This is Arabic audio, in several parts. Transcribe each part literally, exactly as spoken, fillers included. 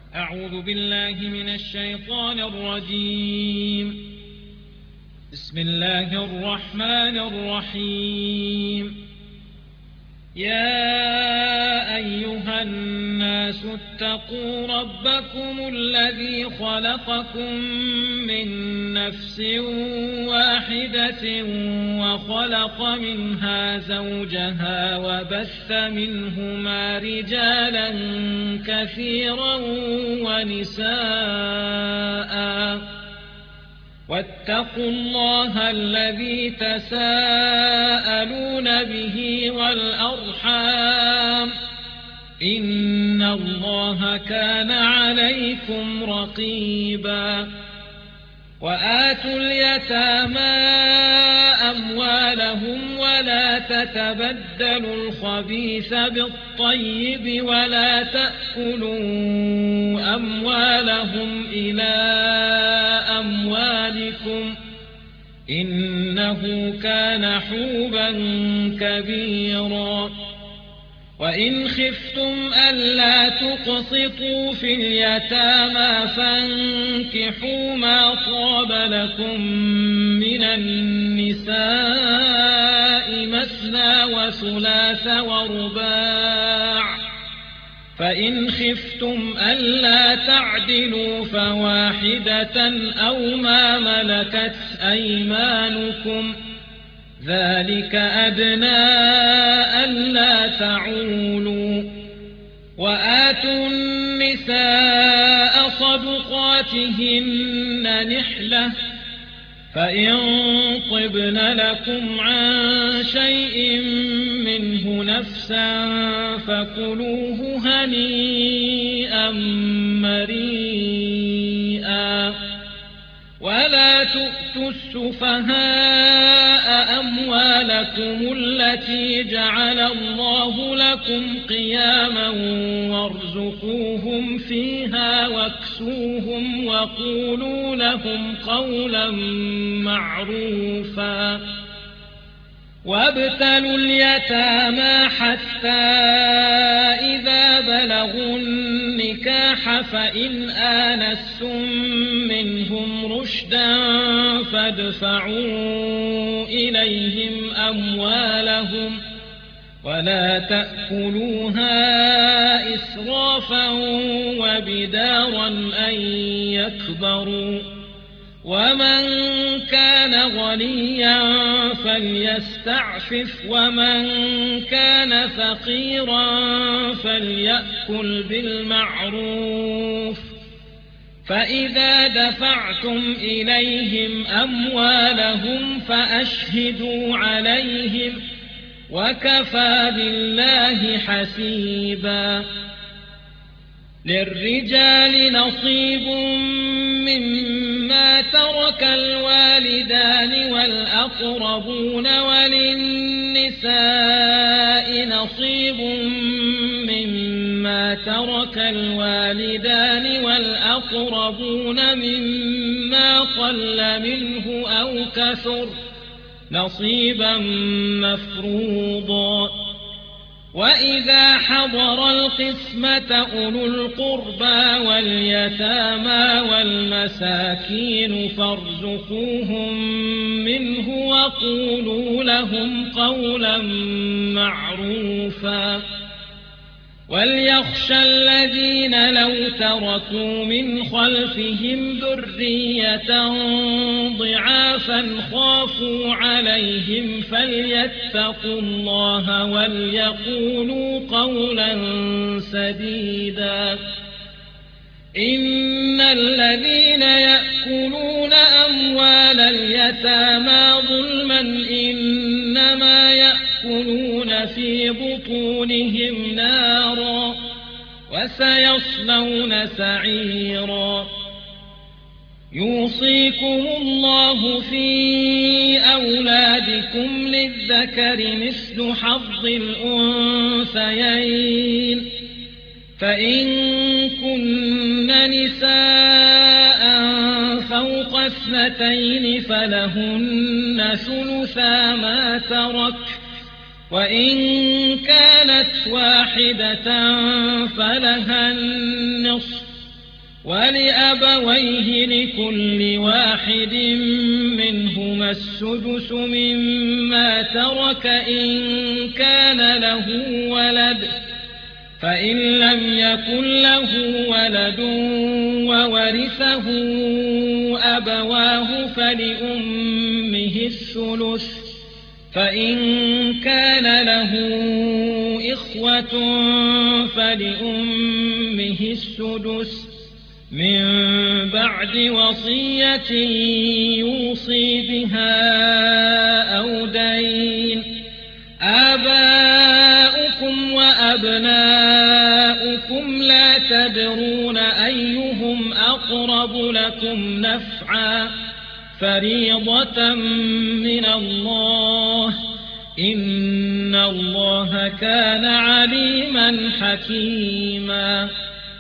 أعوذ بالله من الشيطان الرجيم. بسم الله الرحمن الرحيم. يا أيها الناس اتقوا ربكم الذي خلقكم من نفس واحدة وخلق منها زوجها وبث منهما رجالا كثيرا ونساء واتقوا الله الذي تساءلون به والأرحام إن الله كان عليكم رقيبا. وآتوا اليتامى أموالهم ولا تتبدلوا الخبيث بالطيب ولا تأكلوا أموالهم إلى أموالكم إنه كان حوبا كبيرا. وإن خفتم ألا تقسطوا في اليتامى فانكحوا ما طاب لكم من النساء مثنى وثلاث ورباع، فإن خفتم ألا تعدلوا فواحدة أو ما ملكت أيمانكم ذلك أدنى ألا تعولوا. وآتوا النساء صدقاتهن نحلة، فإن طبن لكم عن شيء منه نفسا فكلوه هنيئا مريئا. ولا تؤتوا السفهاء أموالكم التي جعل الله لكم قياما وارزقوهم فيها واكسوهم وقولوا لهم قولا معروفا. وابتلوا اليتامى حتى إذا بلغوا النكاح فإن آنستم منهم رشدا فادفعوا إليهم أموالهم ولا تأكلوها إسرافا وبدارا أن يكبروا. ومن كان غنيا فليستعفف ومن كان فقيرا فليأكل بالمعروف. فإذا دفعتم إليهم أموالهم فأشهدوا عليهم وكفى بالله حسيبا. للرجال نصيب مما ترك الوالدان والأقربون وللنساء نصيب مما ترك الوالدان والأقربون مما قل منه أو كثر نصيبا مفروضا. وإذا حضر القسمة أولو القربى واليتامى والمساكين فارزقوهم منه وقولوا لهم قولا معروفا. وليخشى الذين لو تركوا من خلفهم ذرية ضعافا خافوا عليهم فليتقوا الله وليقولوا قولا سديدا. إن الذين يأكلون أموال اليتامى ظلما إنما يأكلون في بطونهم نارا وسيصلون سعيرا. يوصيكم الله في أولادكم للذكر مثل حظ الأنثيين، فإن كن نساء فوق اثنتين فلهن ثلثا ما ترك، وإن كانت واحدة فلها النصف، ولأبويه لكل واحد منهما السدس مما ترك إن كان له ولد، فإن لم يكن له ولد وورثه أبواه فلأمه الثلث، فإن كان له إخوة فلأمه السدس من بعد وصية يوصي بها أو دين. آباؤكم وأبناؤكم لا تدرون أيهم أقرب لكم نفعا، فريضة من الله، إن الله كان عليما حكيما.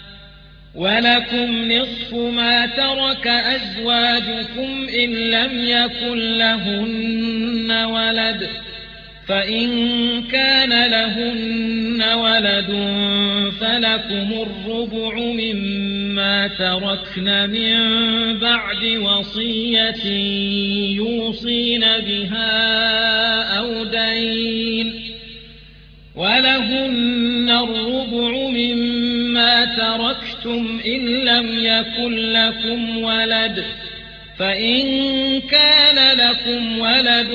ولكم نصف ما ترك أزواجكم إن لم يكن لهن ولد، فإن كان لهن ولد فلكم الربع مما تركن من بعد وصية يوصين بها أو دين. ولهن الربع مما تركتم إن لم يكن لكم ولد، فإن كان لكم ولد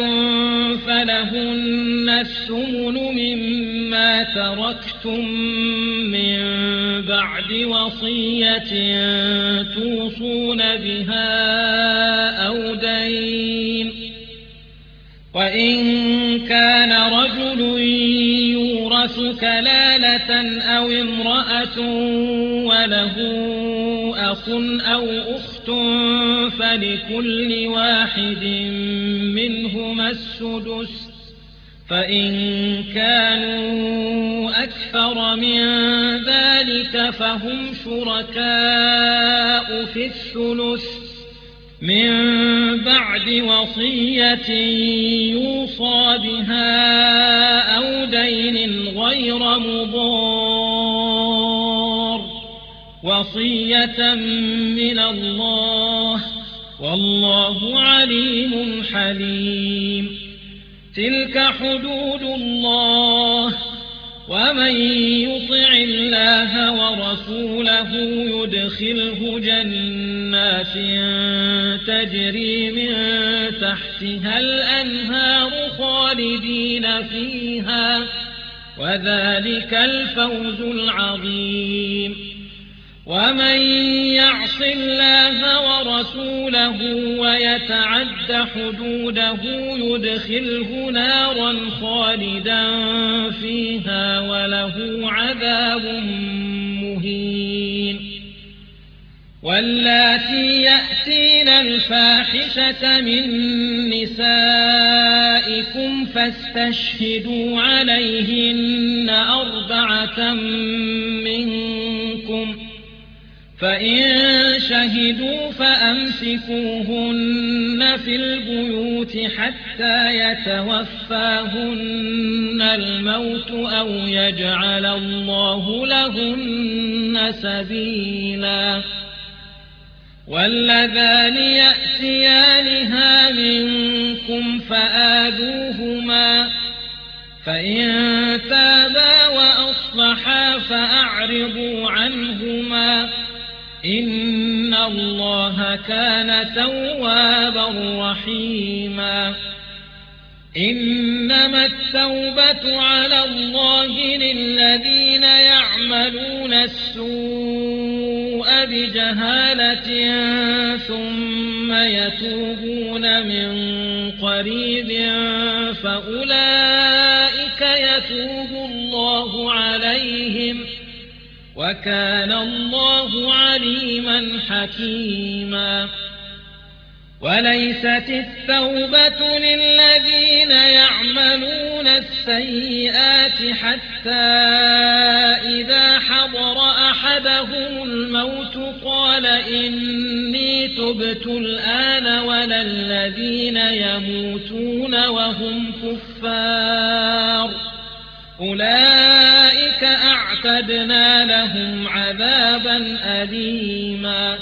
فلهن الثمن مما تركتم من بعد وصية توصون بها أو دين. وإن كان رجل يورث كلالة أو امرأة وله أخ أو أخت فلكل واحد منهما السدس، فإن كانوا أكثر من ذلك فهم شركاء في الثلث من بعد وصية يوصى بها أو دين غير مضار، وصية من الله، والله عليم حليم. تلك حدود الله، ومن يطع الله ورسوله يدخله جنات تجري من تحتها الأنهار خالدين فيها، وذلك الفوز العظيم. ومن يعص الله ورسوله ويتعد حدوده يدخله نارا خالدا فيها وله عذاب مهين. واللاتي يأتين الفاحشة من نسائكم فاستشهدوا عليهن أربعة منكم، فإن شهدوا فأمسكوهن في البيوت حتى يتوفاهن الموت أو يجعل الله لهن سبيلا. واللذان يأتيانها منكم فآذوهما، فإن تابا وأصلحا فأعرضوا عنهما، إن الله كان توابا رحيما. إنما التوبة على الله للذين يعملون السوء بجهالة ثم يتوبون من قريب فأولئك يتوب الله عليهم، وكان الله عليما حكيما. وليست التوبة للذين يعملون السيئات حتى إذا حضر أحدهم الموت قال إني تبت الآن، ولا الذين يموتون وهم كفار أولئك أعتقد وأعتدنا لهم عذابا أليما.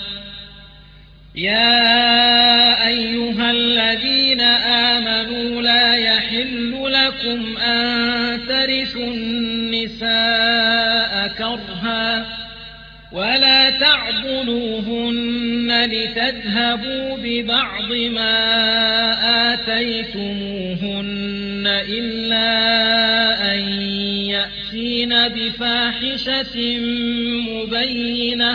يا أيها الذين آمنوا لا يحل لكم أن ترثوا النساء كرها ولا تعضلوهن لتذهبوا ببعض ما آتيتموهن إلا أن يأتين بفاحشة مبينة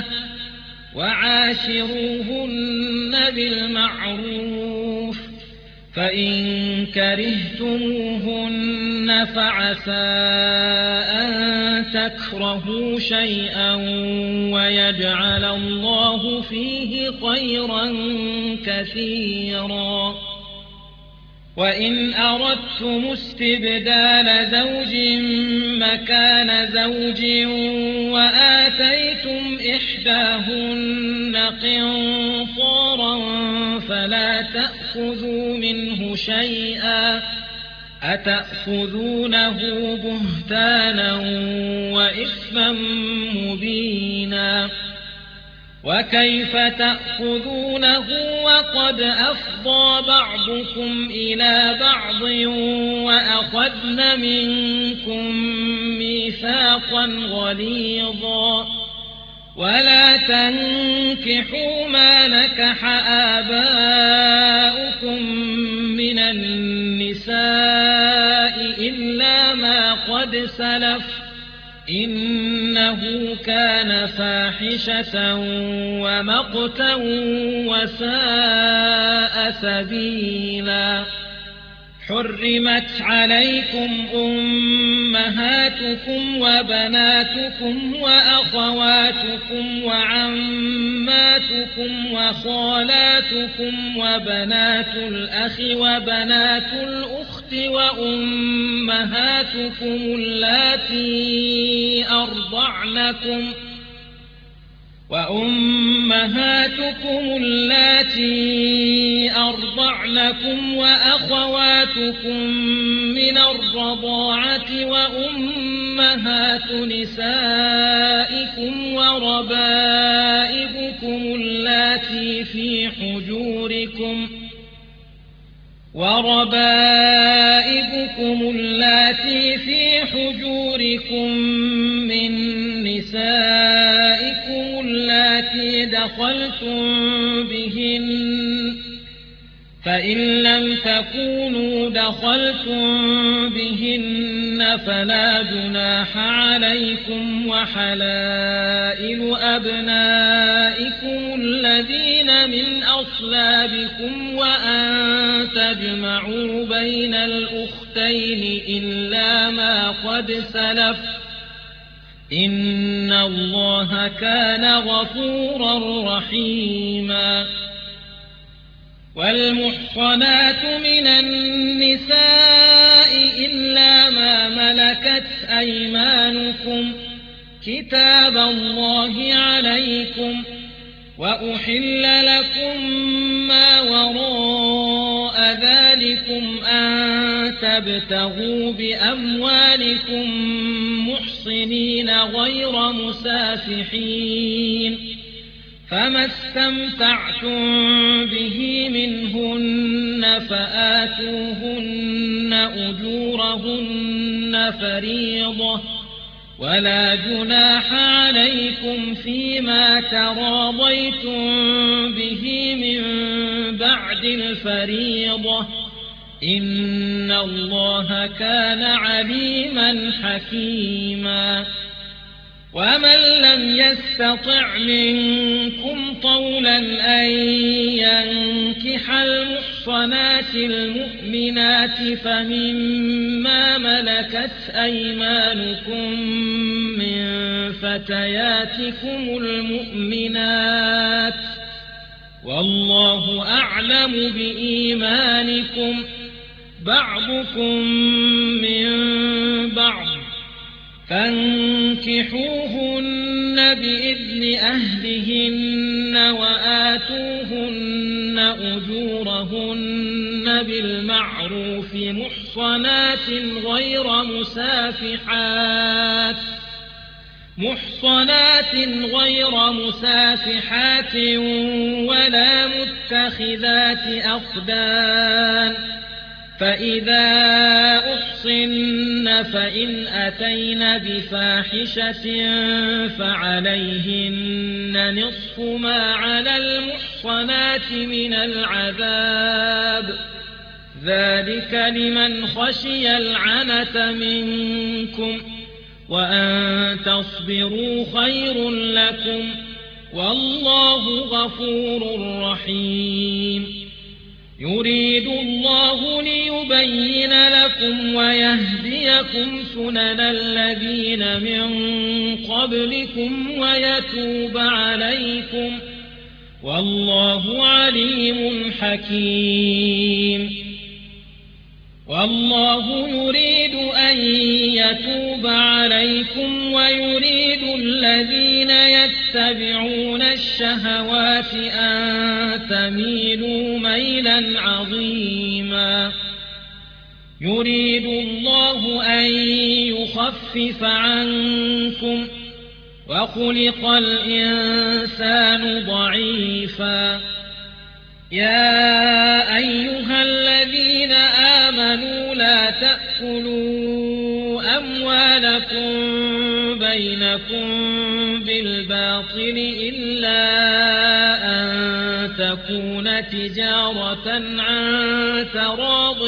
وعاشروهن بالمعروف فإن كرهتموهن فعسى أن تكرهوا شيئا ويجعل الله فيه خيرا كثيرا. وإن أردتم استبدال زوج مكان زوج وآتيتم إحداهن قنطارا فلا تأخذوا منه شيئا أتأخذونه بهتانا وإثما مبينا. وكيف تأخذونه وقد أفضى بعضكم إلى بعض وأخذن منكم ميثاقا غليظا. ولا تنكحوا ما نكح آباؤكم من النساء إلا ما قد سلف إنه كان فاحشة ومقتا وساء سبيلا. حرمت عليكم أمهاتكم وبناتكم وأخواتكم وعماتكم وخالاتكم وبنات الأخ وبنات الأخت وأمهاتكم اللاتي أرضعنكم وأمهاتكم اللاتي أرضعنكم وأخواتكم من الرضاعة وأمهات نسائكم وربائبكم اللاتي في حجوركم وربائبكم اللاتي في حجوركم من نسائكم اللاتي دخلتم بهن فإن لم تكونوا دخلتم بهن فلا جناح عليكم وحلائل أبنائكم الذين من أصلابكم وأن تجمعوا بين الأختين إلا ما قد سلف إن الله كان غفورا رحيما. والمحصنات من النساء إلا ما ملكت أيمانكم كتاب الله عليكم وأحل لكم ما وراء ذلكم أن تبتغوا بأموالكم محصنين غير مسافحين فما استمتعتم به منهن فآتوهن أجورهن فريضة ولا جناح عليكم فيما تراضيتم به من بعد الفريضة إن الله كان عليما حكيما. ومن لم يستطع منكم طولا أن ينكح المحصنات المؤمنات فمما ملكت أيمانكم من فتياتكم المؤمنات والله أعلم بإيمانكم بعضكم من بعض فانكحوهن بإذن أهلهن وآتوهن أجورهن بالمعروف محصنات غير مسافحات محصنات غير مسافحات ولا متخذات أخدان فإذا أحصن فإن أتين بفاحشة فعليهن نصف ما على المحصنات من العذاب ذلك لمن خشي العنة منكم وأن تصبروا خير لكم والله غفور رحيم يريد الله ليبين لكم ويهديكم سنن الذين من قبلكم ويتوب عليكم والله عليم حكيم والله يريد أن يتوب عليكم ويريد الذين يتبعون الشهوات أن تميلوا ميلا عظيما يريد الله أن يخفف عنكم وخلق الإنسان ضعيفا يا أيها الذين آمنوا لا تأكلوا أموالكم بينكم بالباطل إلا أن تكون تجارة عن تراض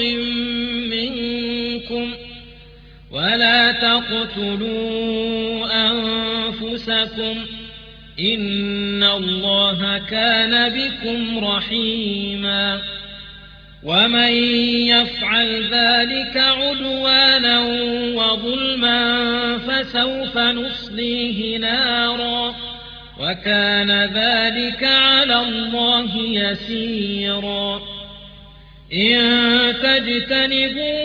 منكم ولا تقتلوا أنفسكم إن الله كان بكم رحيما ومن يفعل ذلك عدوانا وظلما فسوف نصليه نارا وكان ذلك على الله يسيرا إن تجتنبوا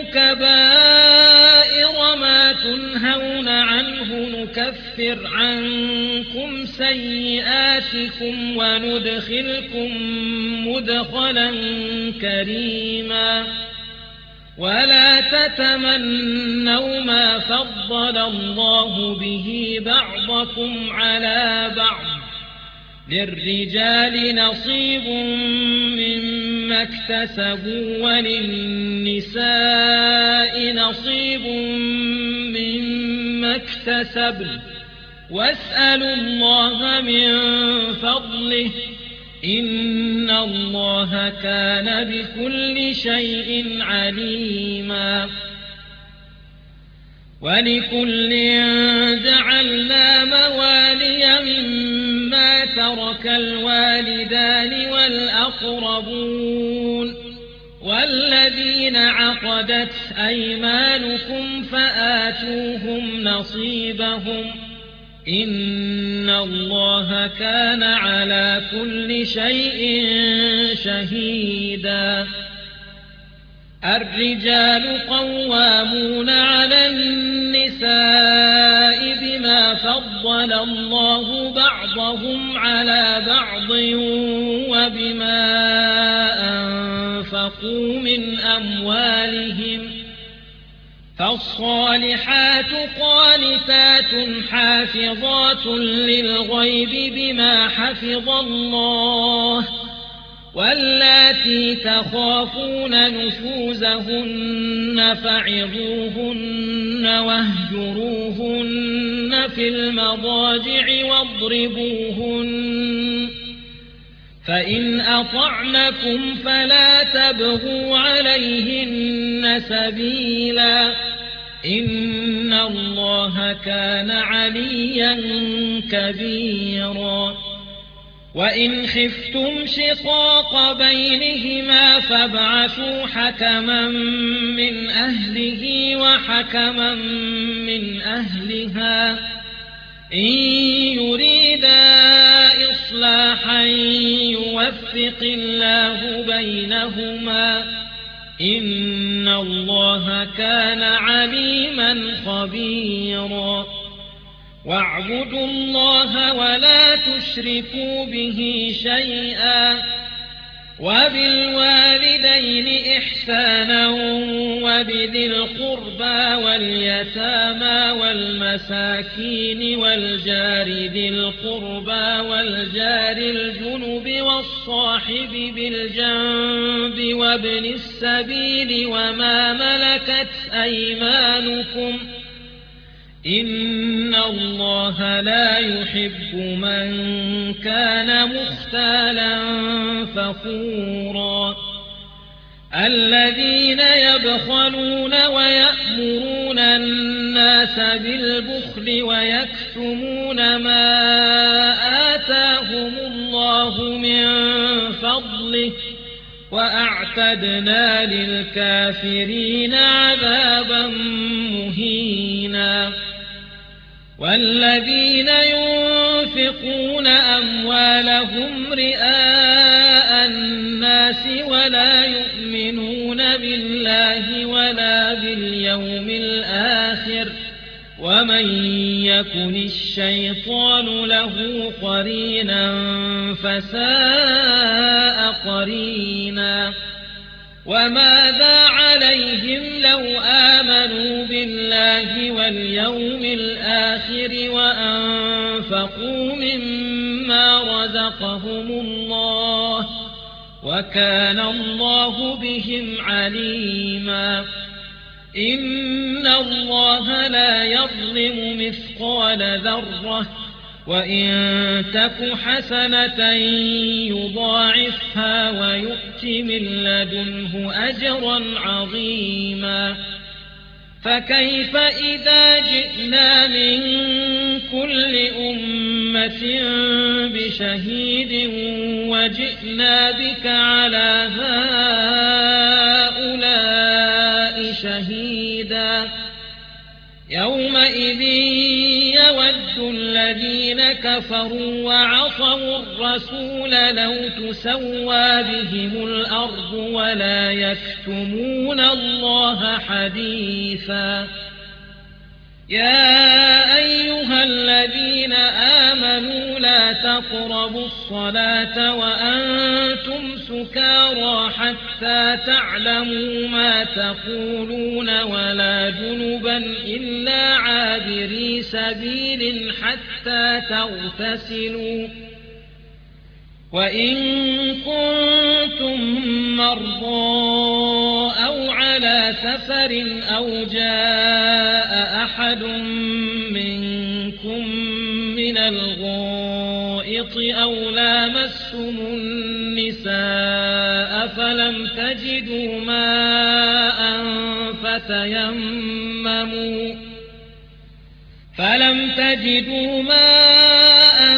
كبائر ما تنهون عنه نكفر عنكم سيئاتكم وندخلكم مدخلا كريما ولا تتمنوا ما فضل الله به بعضكم على بعض للرجال نصيب مما اكتسبوا وللنساء نصيب مما اكتسبن واسألوا الله من فضله إن الله كان بكل شيء عليما ولكل جعلنا موالي مما ترك الوالدان والأقربون والذين عقدت أيمانكم فآتوهم نصيبهم إن الله كان على كل شيء شهيدا الرجال قوامون على النساء بما فضل الله بعضهم على بعض وبما أنفقوا من أموالهم فالصالحات قانتات حافظات للغيب بما حفظ الله واللاتي تخافون نشوزهن فعظوهن واهجروهن في المضاجع واضربوهن فإن أطعنكم فلا تبغوا عليهن سبيلا إن الله كان عليا كبيرا وإن خفتم شقاق بينهما فابعثوا حكما من أهله وحكما من أهلها إن يريدا إصلاحا يوفق الله بينهما إن الله كان عليما خبيرا واعبدوا الله ولا تشركوا به شيئا وبالوالدين إحسانا وبذي القربى واليتامى والمساكين والجار ذي القربى والجار الجنب والصاحب بالجنب وابن السبيل وما ملكت أيمانكم إن الله لا يحب من كان مختالا فخورا الذين يبخلون ويأمرون الناس بالبخل ويكتمون ما آتاهم الله من فضله وأعتدنا للكافرين عذابا مهينا والذين ينفقون أموالهم رئاء الناس ولا يؤمنون بالله ولا باليوم الآخر ومن يكن الشيطان له قرينا فساء قرينا وماذا عليهم لو آمنوا بالله واليوم الآخر وأنفقوا مما رزقهم الله وكان الله بهم عليما إن الله لا يظلم مثقال ذرة وإن تك حسنة يضاعفها ويؤت من لدنه أجرا عظيما فكيف إذا جئنا من كل أمة بشهيد وجئنا بك على هؤلاء شهيدا يومئذ يود الذين كفروا وعصوا الرسول لو تسوى بهم الأرض ولا يكتمون الله حديثا يا أيها الذين آمنوا لا تقربوا الصلاة وأنتم سكارى حتى تعلموا ما تقولون ولا جنبا إلا عابري سبيل حتى تغتسلوا وإن كنتم مرضى أو على سفر أو جاء أحد منكم من الغائط أو لامستم النساء فلم تجدوا ماء فتيمموا فلم تجدوا ماء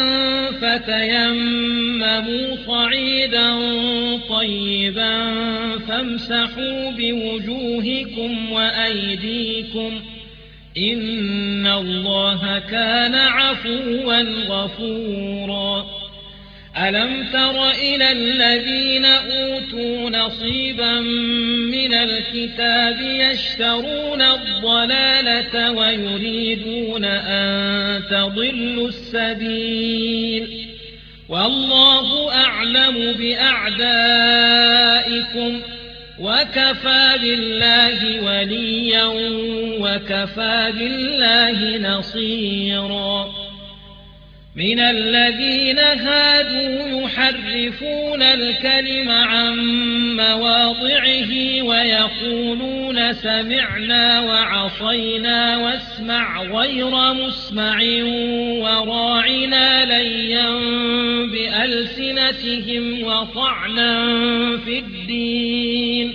فتيمموا صعيدا طيبا فامسحوا بوجوهكم وأيديكم إن الله كان عفوا غفورا ألم تر إلى الذين أوتوا نصيبا من الكتاب يشترون الضلالة ويريدون أن تضلوا السبيل والله أعلم بأعدائكم وكفى بالله وليا وكفى بالله نصيرا من الذين هادوا يحرفون الكلم عن مواضعه ويقولون سمعنا وعصينا واسمع غير مسمع وراعنا ليا بألسنتهم وطعنا في الدين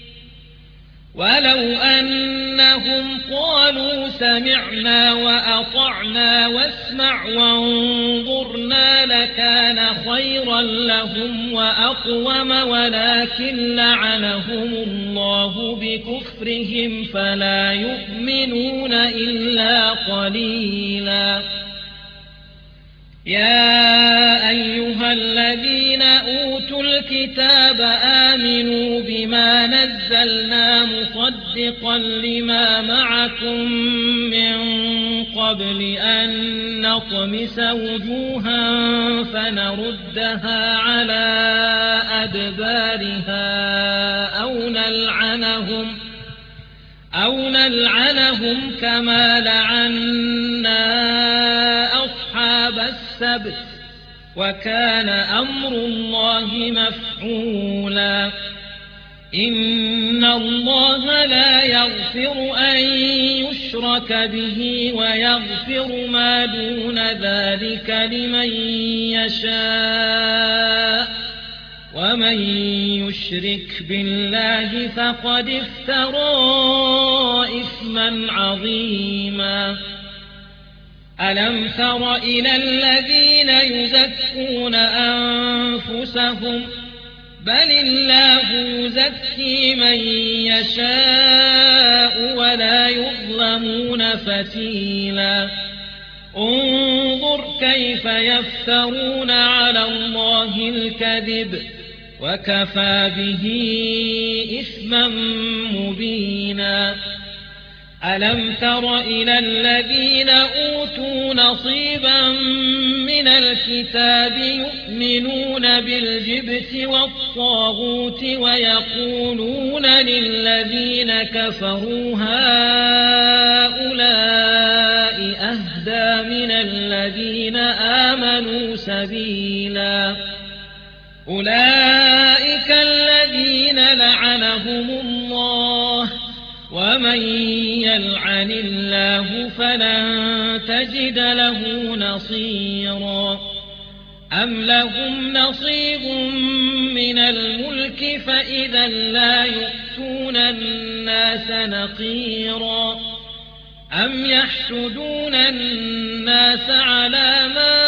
ولو أنهم قالوا سمعنا وأطعنا واسمع وانظرنا لكان خيرا لهم وأقوم ولكن لعنهم الله بكفرهم فلا يؤمنون إلا قليلا يا أيها الذين أوتوا الكتاب آمنوا بما نزلنا مصدقا لما معكم من قبل أن نطمس وجوها فنردها على أدبارها أو نلعنهم أو نلعنهم كما لعنا أصحاب السبت وكان أمر الله مفعولا إن الله لا يغفر أن يشرك به ويغفر ما دون ذلك لمن يشاء ومن يشرك بالله فقد افترى إثما عظيما ألم تر إلى الذين يزكون أنفسهم بل الله يزكي من يشاء ولا يظلمون فتيلا انظر كيف يفترون على الله الكذب وكفى به إثما مبينا ألم تر إلى الذين أوتوا نصيبا من الكتاب يؤمنون بالجبت والطاغوت ويقولون للذين كفروا هؤلاء أهدى من الذين آمنوا سبيلا أولئك الذين لعنهم الله ومن يلعن الله فلن تجد له نصيرا أم لهم نصيب من الملك فإذا لا يؤتون الناس نقيرا أم يحسدون الناس على ما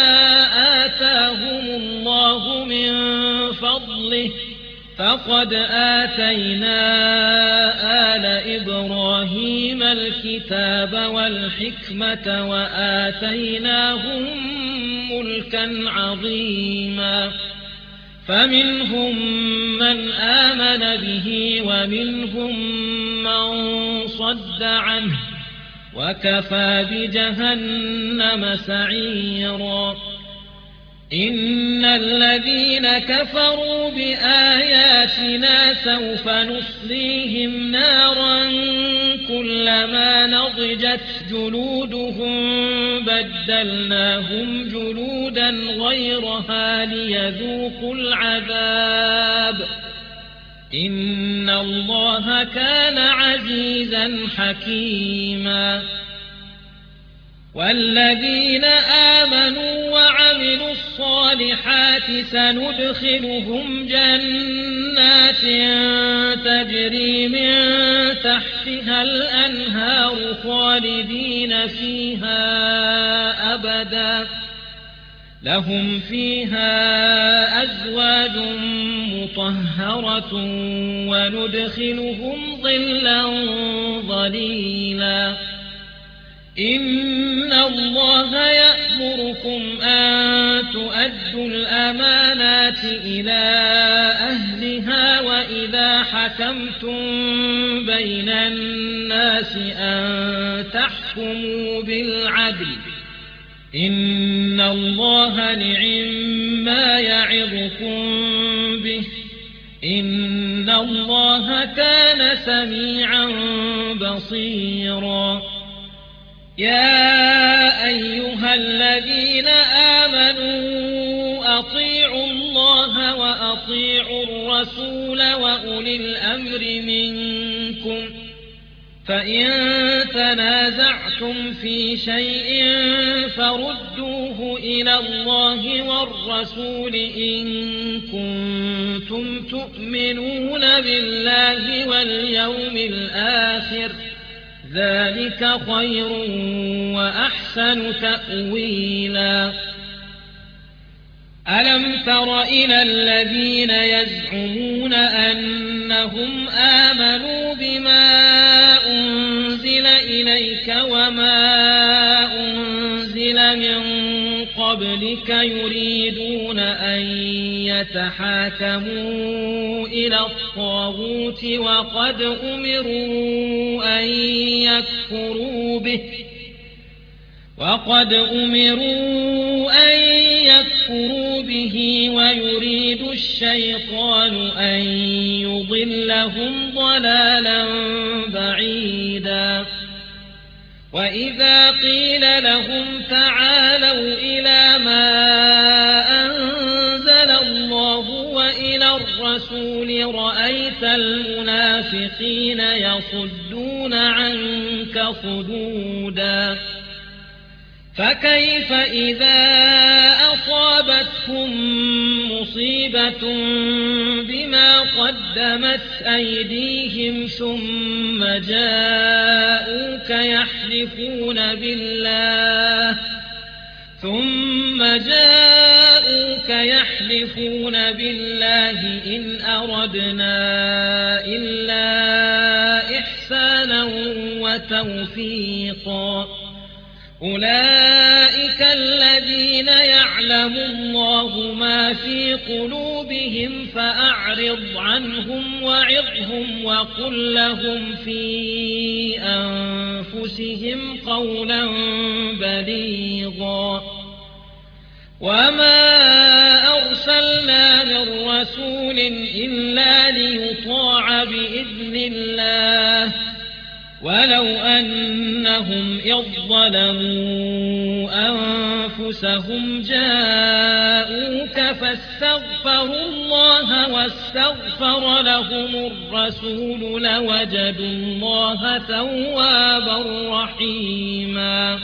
آتاهم الله من فضله فقد آتينا آل إبراهيم الكتاب والحكمة وآتيناهم ملكا عظيما فمنهم من آمن به ومنهم من صد عنه وكفى بجهنم سعيرا إن الذين كفروا بآياتنا سوف نصليهم نارا كلما نضجت جلودهم بدلناهم جلودا غيرها ليذوقوا العذاب إن الله كان عزيزا حكيما والذين آمنوا وعملوا الصالحات سندخلهم جنات تجري من تحتها الأنهار خالدين فيها أبدا لهم فيها أزواج مطهرة وندخلهم ظلا ظليلا إن الله يأمركم أن تؤدوا الأمانات إلى أهلها وإذا حكمتم بين الناس أن تحكموا بالعدل إن الله نعما يعظكم به إن الله كان سميعا بصيرا يا أيها الذين آمنوا أطيعوا الله وأطيعوا الرسول وأولي الأمر منكم فإن تنازعتم في شيء فردوه إلى الله والرسول إن كنتم تؤمنون بالله واليوم الآخر ذلك خير وأحسن تأويلا ألم تر إلى الذين يزعمون أنهم آمنوا بما أنزل إليك وما أنزل من قبلك يريدون أن يتحاكموا إلى الطاغوت وقد أمروا أن يكفروا به وقد أمروا أن يكفروا به ويريد الشيطان أن يضلهم ضلالا بعيدا وإذا قيل لهم تعالوا إلى ما أنزل الله وإلى الرسول رأيت المنافقين يصدون عنك صدودا فكيف إذا أصابتهم مصيبة بما قدمت أيديهم ثم جاءوك يحلفون بالله ثم جاءوك يحلفون بالله إن أردنا إلا إحسانا وتوفيقا أولئك الذين يعلم الله ما في قلوبهم فأعرض عنهم وعظهم وقل لهم في أنفسهم قولا بليغا وما أرسلنا من رسول إلا ليطاع بإذن الله ولو أنهم إذ ظلموا أنفسهم جاءوك فاستغفروا الله واستغفر لهم الرسول لوجدوا الله توابا رحيما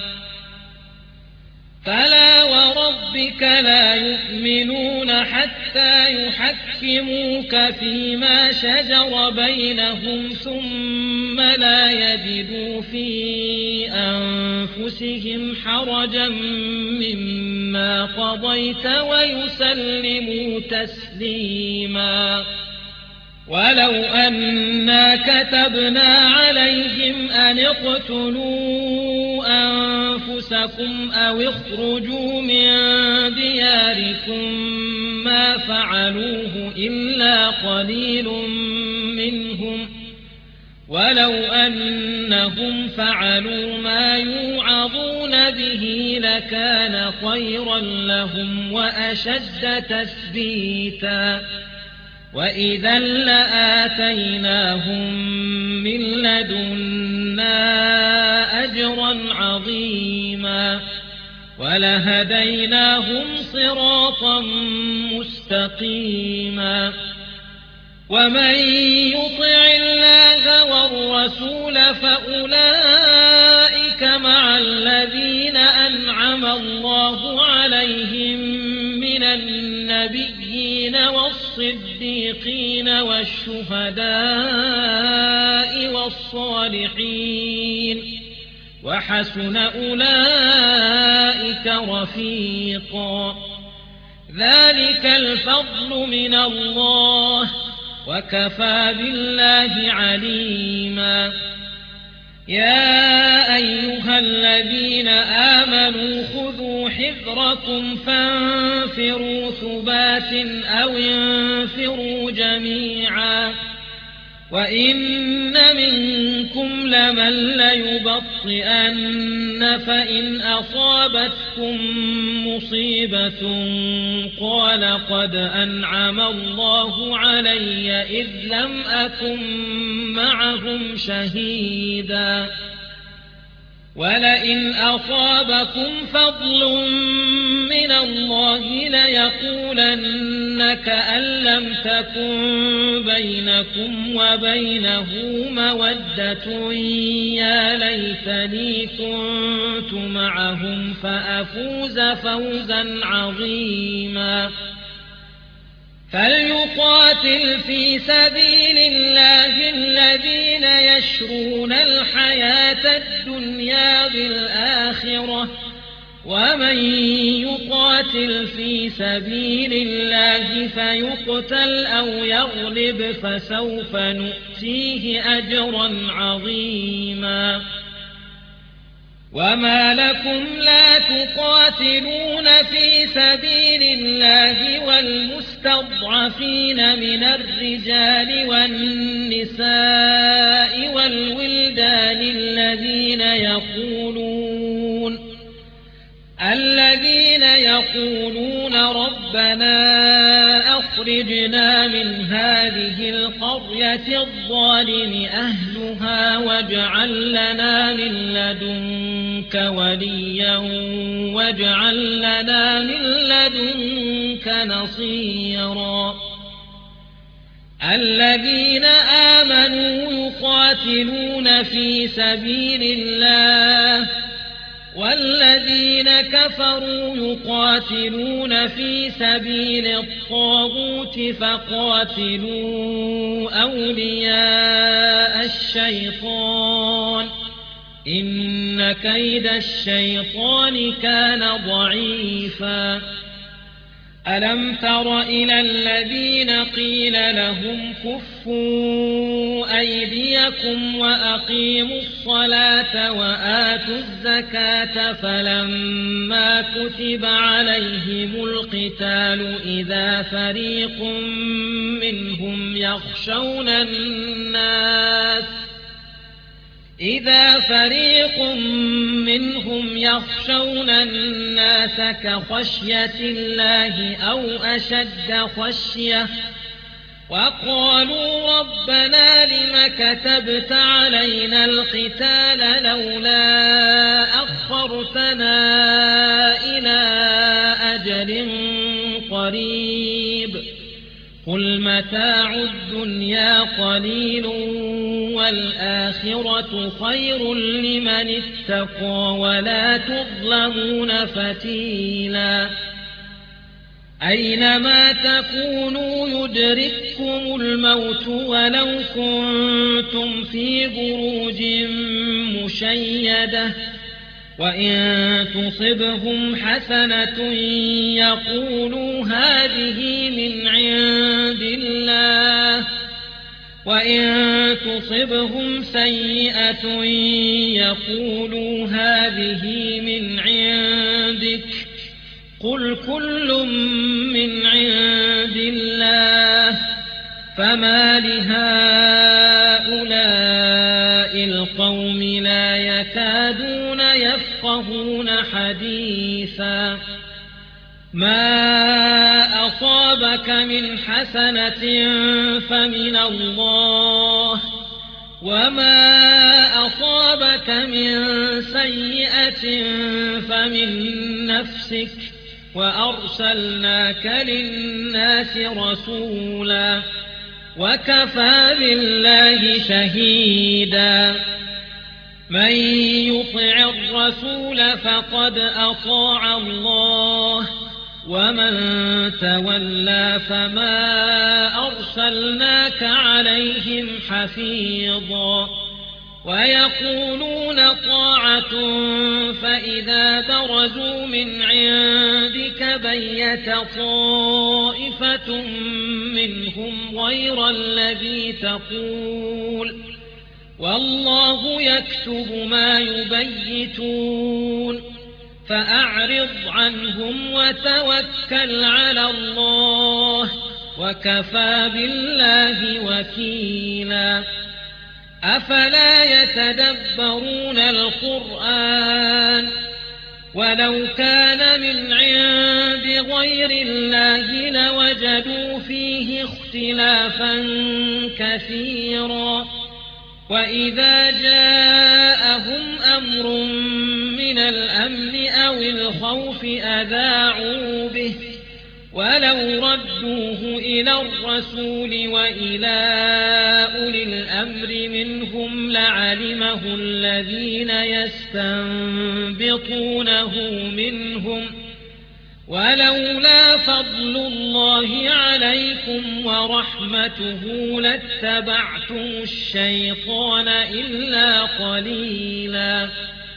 فلا وربك لا يؤمنون حتى يحكموك فيما شجر بينهم ثم لا يجدوا في أنفسهم حرجا مما قضيت ويسلموا تسليما ولو أنا كتبنا عليهم أن اقتلوا أنفسكم أو اخرجوا من دياركم ما فعلوه إلا قليل منهم ولو أنهم فعلوا ما يوعظون به لكان خيرا لهم وأشد تثبيتا وإذا لآتيناهم من لدنا أجرا عظيما ولهديناهم صراطا مستقيما ومن يطع الله والرسول فأولئك مع الذين أنعم الله عليهم من النبيين والصديقين والشهداء والصالحين وحسن أولئك رفيقا ذلك الفضل من الله وكفى بالله عليما يا أيها الذين آمنوا خذوا حذركم فانفروا ثبات أو انفروا جميعا وإن منكم لمن ليبطئن فإن أصابتكم مصيبة قال قد أنعم الله علي إذ لم أكن معهم شهيدا ولئن أصابكم فضل من الله ليقولن كأن لم تكن بينكم وبينه مودة يا ليتني كنت معهم فأفوز فوزا عظيما فليقاتل في سبيل الله الذين يشرون الحياة الدنيا بالآخرة ومن يقاتل في سبيل الله فيقتل أو يغلب فسوف نؤتيه أجرا عظيما وما لكم لا تقاتلون في سبيل الله والمستضعفين من الرجال والنساء والولدان الذين يقولون يقولون ربنا أخرجنا من هذه القرية الظالم أهلها واجعل لنا من لدنك وليا واجعل لنا من لدنك نصيرا الذين آمنوا يقاتلون في سبيل الله والذين كفروا يقاتلون في سبيل الطاغوت فقاتلوا أولياء الشيطان إن كيد الشيطان كان ضعيفا ألم تر إلى الذين قيل لهم كفوا أيديكم وأقيموا الصلاة وآتوا الزكاة فلما كتب عليهم القتال إذا فريق منهم يخشون الناس إذا فريق منهم يخشون الناس كخشية الله أو أشد خشية وقالوا ربنا لم كتبت علينا القتال لولا أخرتنا إلى أجل قريب قل متاع الدنيا قليل والآخرة خير لمن اتقى ولا تظلمون فتيلا أينما تكونوا يدرككم الموت ولو كنتم في بروج مشيدة وإن تصبهم حسنة يقولوا هذه من عند الله وإن تصبهم سيئة يقولوا هذه من عندك قل كل من عند الله فما لهؤلاء القوم لا يكادون يفقهون حديثا ما أصابك من حسنة فمن الله وما أصابك من سيئة فمن نفسك وأرسلناك للناس رسولا وكفى بالله شهيدا من يطع الرسول فقد أطاع الله ومن تولى فما أرسلناك عليهم حفيظا ويقولون طاعة فإذا برزوا من عندك بيت طائفة منهم غير الذي تقول والله يكتب ما يبيتون فأعرض عنهم وتوكل على الله وكفى بالله وكيلا أفلا يتدبرون القرآن ولو كان من عند غير الله لوجدوا فيه اختلافا كثيرا وإذا جاءهم أمر من الأمن أو الخوف أذاعوا به ولو ردوه إلى الرسول وإلى أولي الأمر منهم لعلمه الذين يستنبطونه منهم ولولا فضل الله عليكم ورحمته لاتبعتم الشيطان إلا قليلا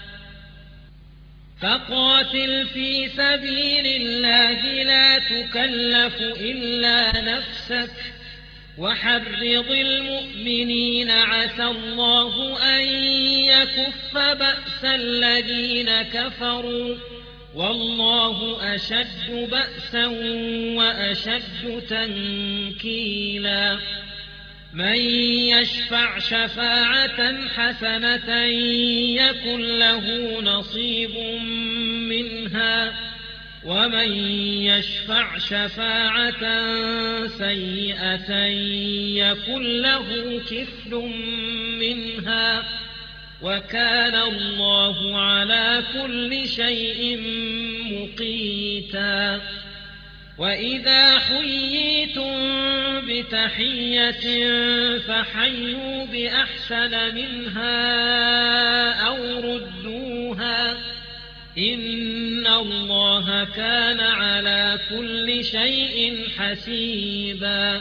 فقاتل في سبيل الله لا تكلف إلا نفسك وحرض المؤمنين عسى الله أن يكف بأس الذين كفروا والله أشد بأسا وأشد تنكيلا من يشفع شفاعة حسنة يكن له نصيب منها ومن يشفع شفاعة سيئة يكن له كفل منها وكان الله على كل شيء مقيتا. وإذا حييتم بتحية فحيوا بأحسن منها أو ردوها إن الله كان على كل شيء حسيبا.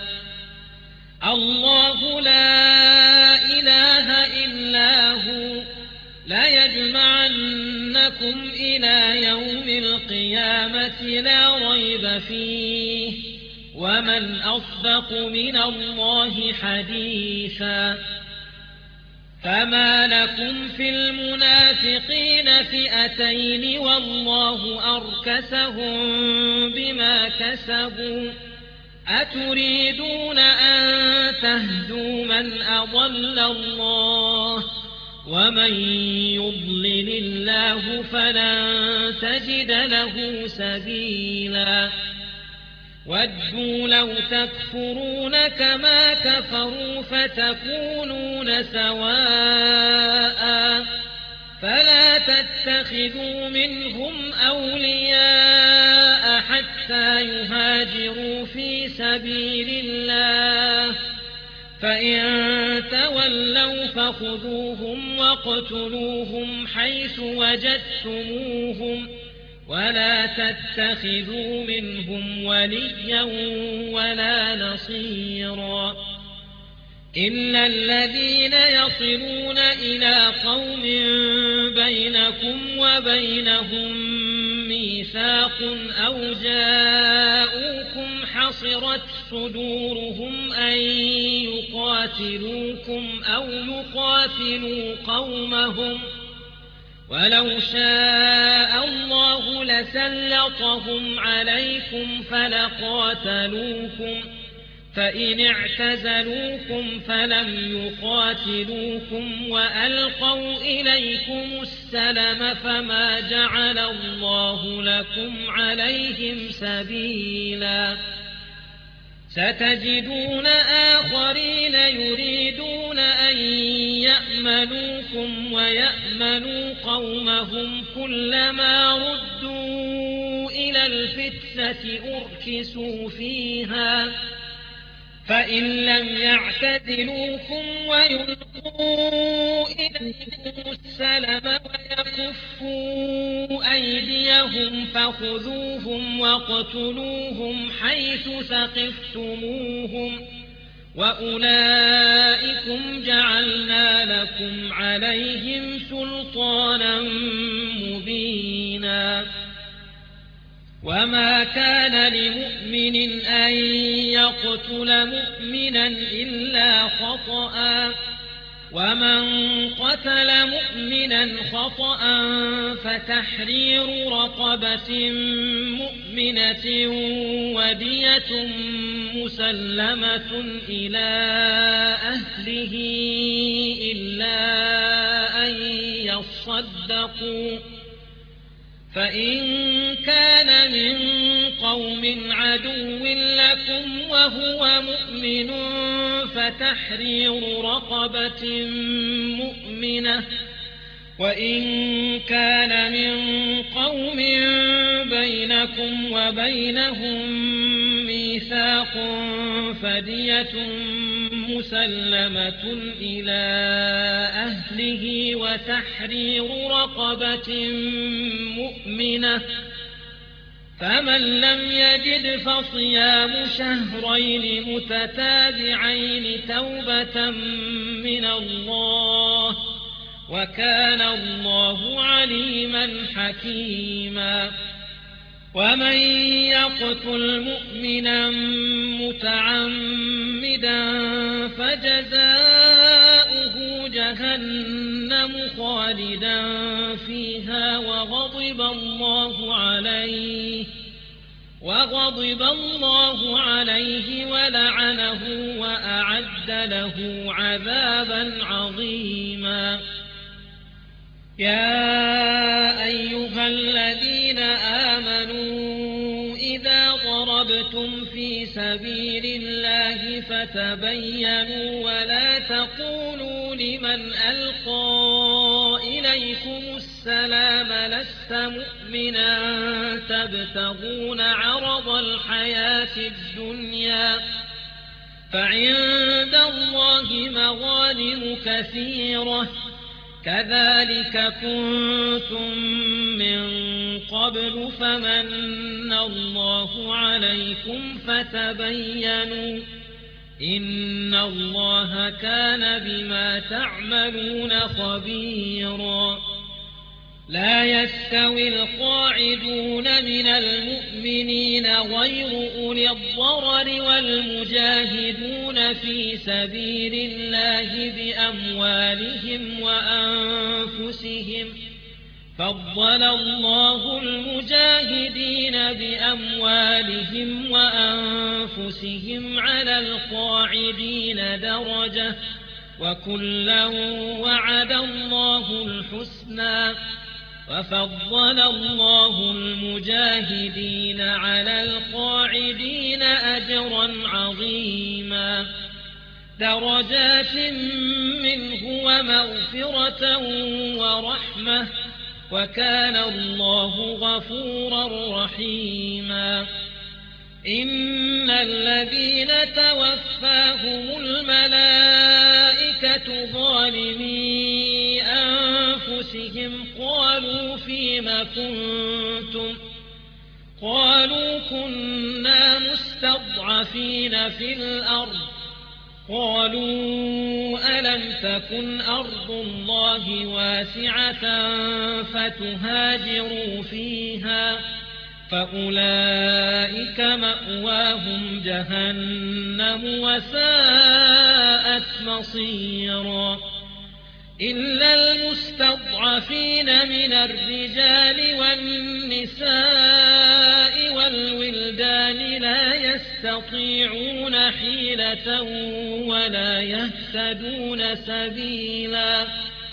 الله لا إله إلا هو لا يجمعنكم إلى يوم القيامة لا ريب فيه ومن أصدق من الله حديثا. فما لكم في المنافقين فئتين والله أركسهم بما كسبوا أتريدون أن تهدوا من أضل الله ومن يضلل الله فلن تجد له سبيلا. ودوا لو تكفرون كما كفروا فتكونون سواء فلا تتخذوا منهم أولياء حتى يهاجروا في سبيل الله فإن تولوا فخذوهم واقتلوهم حيث وجدتموهم ولا تتخذوا منهم وليا ولا نصيرا إلا الذين يصلون إلى قوم بينكم وبينهم ميثاق أو جاءوكم حصرت صدورهم أن يقاتلوكم أو يقاتلوا قومهم ولو شاء الله لسلطهم عليكم فلقاتلوكم فإن اعتزلوكم فلم يقاتلوكم وألقوا إليكم السلم فما جعل الله لكم عليهم سبيلا. ستجدون آخرين يريدون أن يأمنوكم ويأمنوا قومهم كلما ردوا إلى الفتنة أركسوا فيها فإن لم يعتزلوكم ويلقوا إليكم السلم ويكفوا أيديهم فخذوهم واقتلوهم حيث ثقفتموهم وأولئكم جعلنا لكم عليهم سلطانا مبينا. وما كان لمؤمن أن يقتل مؤمنا إلا خطأ ومن قتل مؤمنا خطأ فتحرير رقبة مؤمنة ودية مسلمة إلى أهله إلا أن يصدقوا فإن كان من قوم عدو لكم وهو مؤمن فتحرير رقبة مؤمنة وإن كان من قوم بينكم وبينهم ميثاق فدية مسلمة إلى أهله وتحرير رقبة مؤمنة فمن لم يجد فصيام شهرين متتابعين توبة من الله وكان الله عليما حكيما. ومن يقتل مؤمنا متعمدا فجزاؤه جهنم خالدا فيها وغضب الله عليه وغضب الله عليه ولعنه وأعد له عذابا عظيما. يا أيها الذين آمنوا ضربتم في سبيل الله فتبينوا ولا تقولوا لمن ألقى إليكم السلام لست مؤمنا تبتغون عرض الحياة الدنيا فعند الله مغانم كثيرة كذلك كنتم من قبل فمن الله عليكم فتبينوا إن الله كان بما تعملون خبيرا لا يستوي القاعدون من المؤمنين غير أولي الضرر والمجاهدون في سبيل الله بأموالهم وأنفسهم فضل الله المجاهدين بأموالهم وأنفسهم على القاعدين درجة وكلا وعد الله الحسنى وفضل الله المجاهدين على القاعدين أجرا عظيما درجات منه ومغفرة ورحمة وكان الله غفورا رحيما إن الذين توفاهم الملائكة ظالمي أنفسهم قالوا فيم كنتم قالوا كنا مستضعفين في الأرض قالوا ألم تكن أرض الله واسعة فتهاجروا فيها فأولئك مأواهم جهنم وساءت مصيرا إلا المستضعفين من الرجال والنساء والولدان لا يستطيعون حيلة ولا يهتدون سبيلا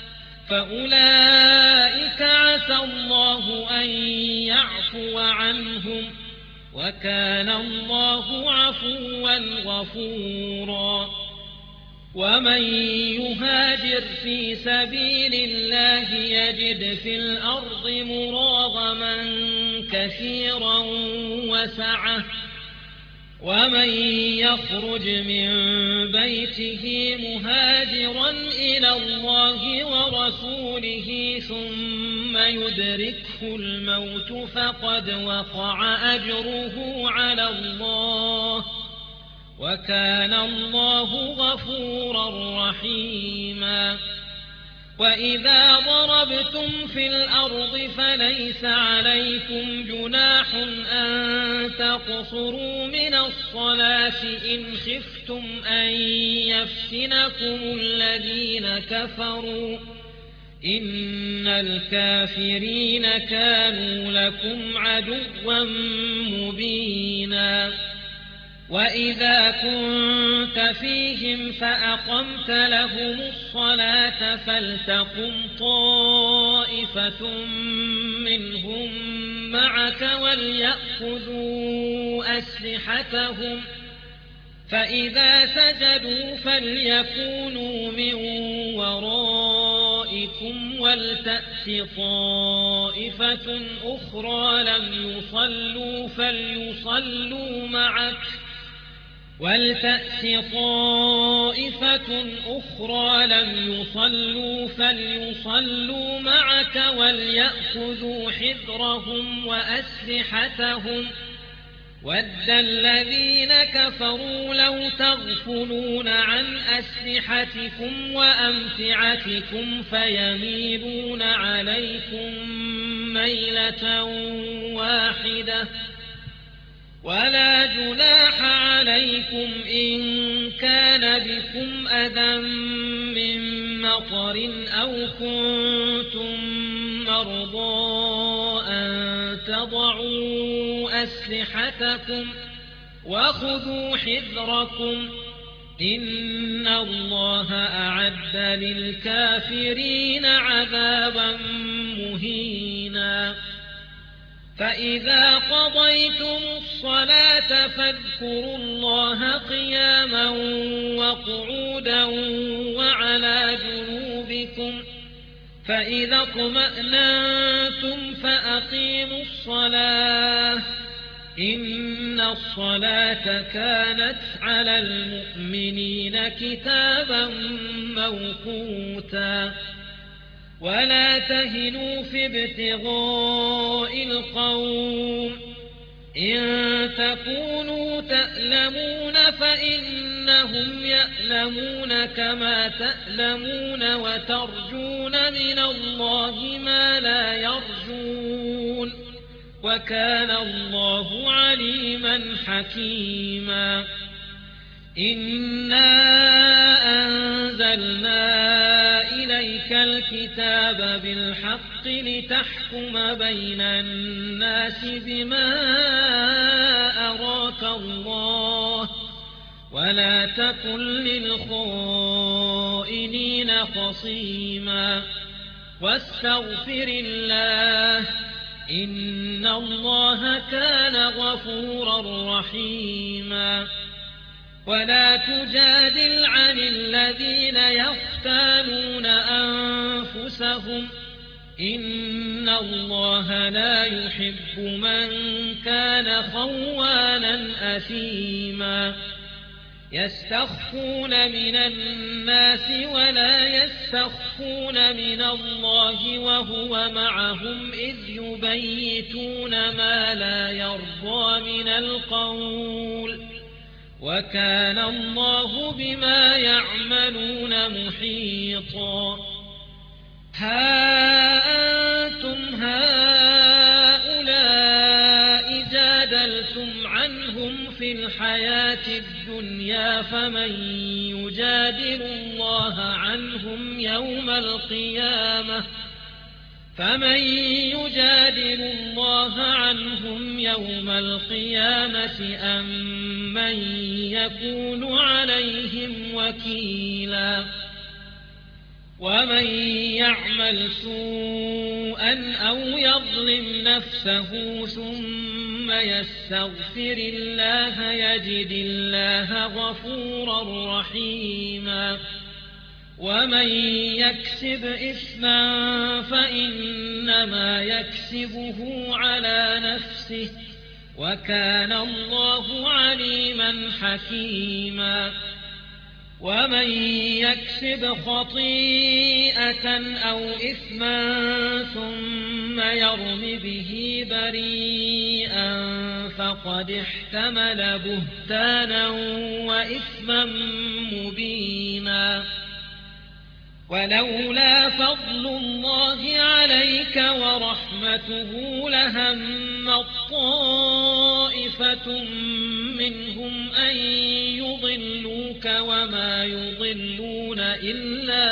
فأولئك عسى الله أن يعفو عنهم وكان الله عفوا غفورا ومن يهاجر في سبيل الله يجد في الأرض مراغما كثيرا وسعة ومن يخرج من بيته مهاجرا إلى الله ورسوله ثم يدركه الموت فقد وقع أجره على الله وكان الله غفورا رحيما وإذا ضربتم في الأرض فليس عليكم جناح أن تقصروا من الصلاة إن خفتم أن يفتنكم الذين كفروا إن الكافرين كانوا لكم عدوا مبينا وإذا كنت فيهم فأقمت لهم الصلاة فلتقم طائفة منهم معك وليأخذوا أسلحتهم فإذا سجدوا فليكونوا من ورائكم ولتأت طائفة أخرى لم يصلوا فليصلوا معك ولتأت طائفة أخرى لم يصلوا فليصلوا معك وليأخذوا حذرهم وأسلحتهم ود الذين كفروا لو تغفلون عن أسلحتكم وأمتعتكم فيميلون عليكم ميلة واحدة ولا جناح عليكم إن كان بكم أذى من مطر أو كنتم مرضى أن تضعوا أسلحتكم وخذوا حذركم إن الله أعد للكافرين عذابا مهينا فإذا قضيتم الصلاة فاذكروا الله قياما وقعودا وعلى جنوبكم فإذا اطمأننتم فأقيموا الصلاة إن الصلاة كانت على المؤمنين كتابا موقوتا ولا تهنوا في ابتغاء القوم إن تكونوا تألمون فإنهم يألمون كما تألمون وترجون من الله ما لا يرجون وكان الله عليما حكيما إنا أنزلنا إليك الكتاب بالحق لتحكم بين الناس بما أراك الله ولا تكن للخائنين خصيما واستغفر الله إن الله كان غفورا رحيما ولا تجادل عن الذين يختانون أنفسهم إن الله لا يحب من كان خوانا أثيما يستخفون من الناس ولا يستخفون من الله وهو معهم إذ يبيتون ما لا يرضى من القول وكان الله بما يعملون محيطا ها أنتم هؤلاء جادلتم عنهم في الحياة الدنيا فمن يجادل الله عنهم يوم القيامة فمن يجادل الله عنهم يوم القيامة أم من يكون عليهم وكيلا ومن يعمل سوءا أو يظلم نفسه ثم يستغفر الله يجد الله غفورا رحيما ومن يكسب إثما فإنما يكسبه على نفسه وكان الله عليما حكيما ومن يكسب خطيئة أو إثما ثم يرم به بريئا فقد احتمل بهتانا وإثما مبينا ولولا فضل الله عليك ورحمته لهم طائفة منهم أن يضلوك وما يضلون إلا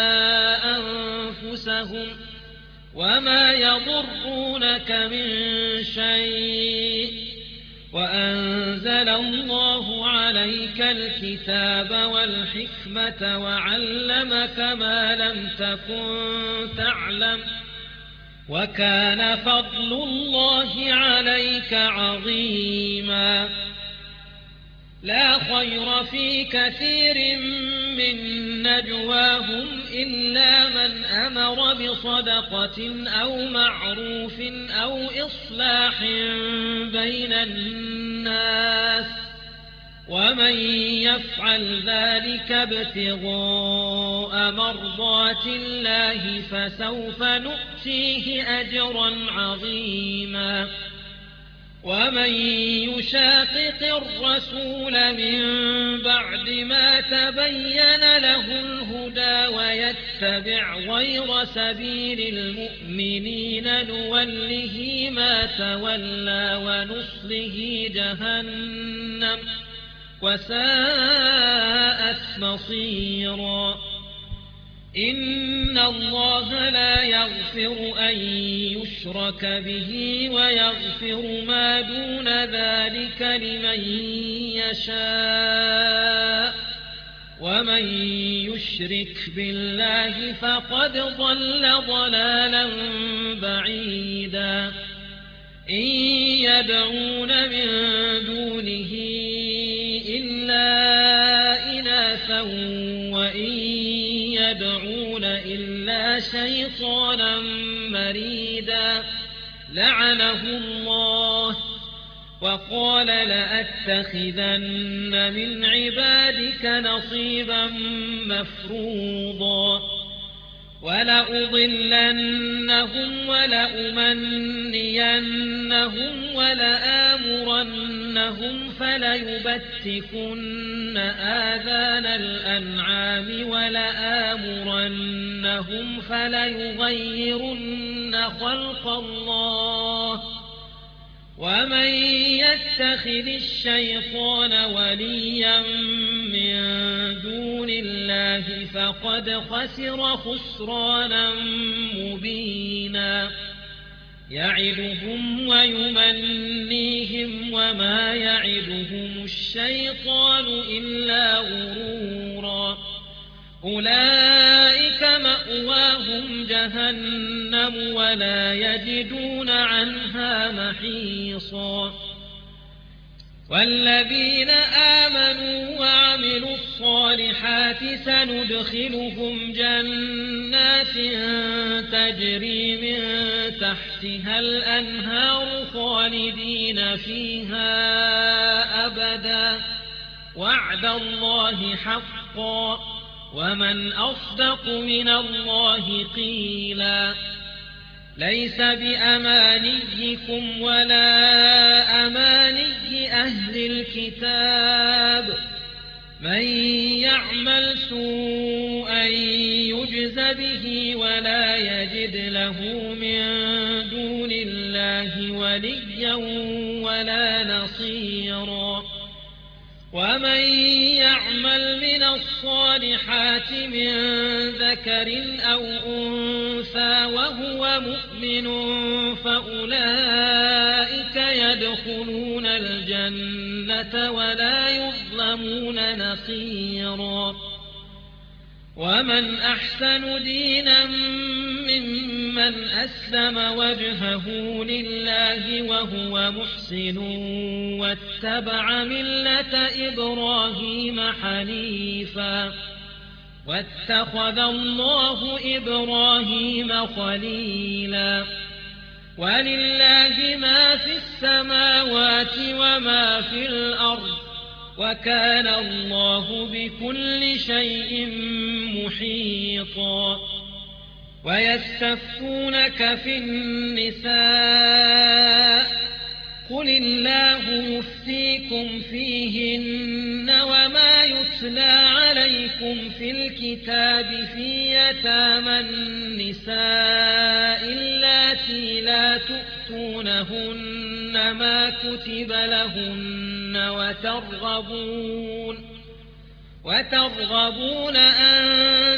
أنفسهم وما يضرونك من شيء وأنزل الله عليك الكتاب والحكمة وعلمك ما لم تكن تعلم وكان فضل الله عليك عظيما لا خير في كثير من نجواهم إلا من أمر بصدقة أو معروف أو إصلاح بين الناس ومن يفعل ذلك ابتغاء مرضات الله فسوف نؤتيه أجرا عظيما ومن يشاقق الرسول من بعد ما تبين له الهدى ويتبع غير سبيل المؤمنين نوله ما تولى ونصله جهنم وساءت مصيرا إن الله لا يغفر أن يشرك به ويغفر ما دون ذلك لمن يشاء ومن يشرك بالله فقد ضل ضلالا بعيدا إن يدعون من دونه إلا إناثا وإن يدعون إلا شيطانا مريدا لعنه الله وقال لأتخذن من عبادك نصيبا مفروضا ولأضلنهم ولأمنينهم ولآمرنهم فليبتكن آذان الأنعام ولآمرنهم فليغيرن خلق الله ومن يتخذ الشيطان وليا من دون الله فقد خسر خسرانا مبينا يعدهم ويمنيهم وما يعدهم الشيطان إلا غرورا أولئك مأواهم جهنم ولا يجدون عنها محيصا والذين آمنوا وعملوا الصالحات سندخلهم جنات تجري من تحتها الأنهار خالدين فيها أبدا وعد الله حقا ومن أصدق من الله قيلا ليس بأمانيكم ولا أماني أهل الكتاب من يعمل سوءا يجز به ولا يجد له من دون الله وليا ولا نصيرا ومن يعمل من الصالحات من ذكر أو أنثى وهو مؤمن فأولئك يدخلون الجنة ولا يظلمون نصيرا ومن أحسن دينا ممن أسلم وجهه لله وهو محسن واتبع ملة إبراهيم حنيفا واتخذ الله إبراهيم خليلا ولله ما في السماوات وما في الأرض وكان الله بكل شيء محيطا ويستفتونك في النساء قل الله يفتيكم فيهن وما يتلى عليكم في الكتاب في يتامى النساء اللاتي لا تؤتونهن ما كتب لهن وترغبون وترغبون أن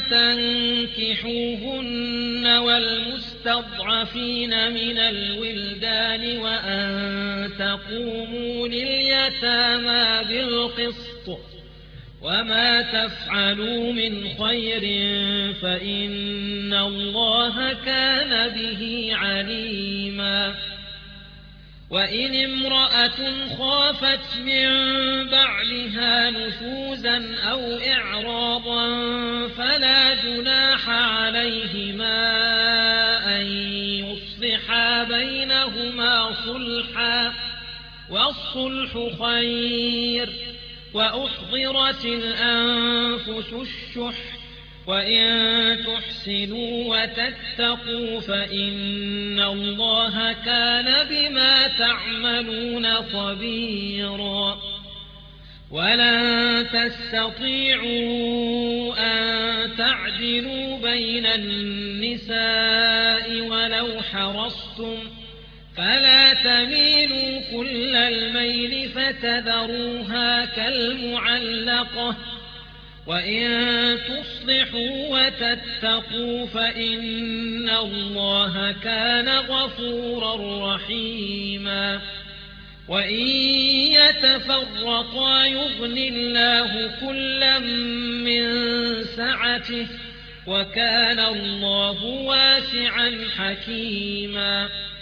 تنكحوهن والمستضعفين من الولدان وأن تقوموا لليتامى بالقسط وما تفعلوا من خير فإن الله كان به عليما وإن امرأة خافت من بعلها نشوزا أو إعراضا فلا جناح عليهما أن يصلحا بينهما صلحا والصلح خير وأحضرت الأنفس الشح وإن تحسنوا وتتقوا فإن الله كان بما تعملون خبيرا ولن تستطيعوا أن تعدلوا بين النساء ولو حرصتم فلا تميلوا كل الميل فتذروها كالمعلقة وإن تصلحوا وتتقوا فإن الله كان غفورا رحيما وإن يتفرقا يغن الله كلا من سعته وكان الله واسعا حكيما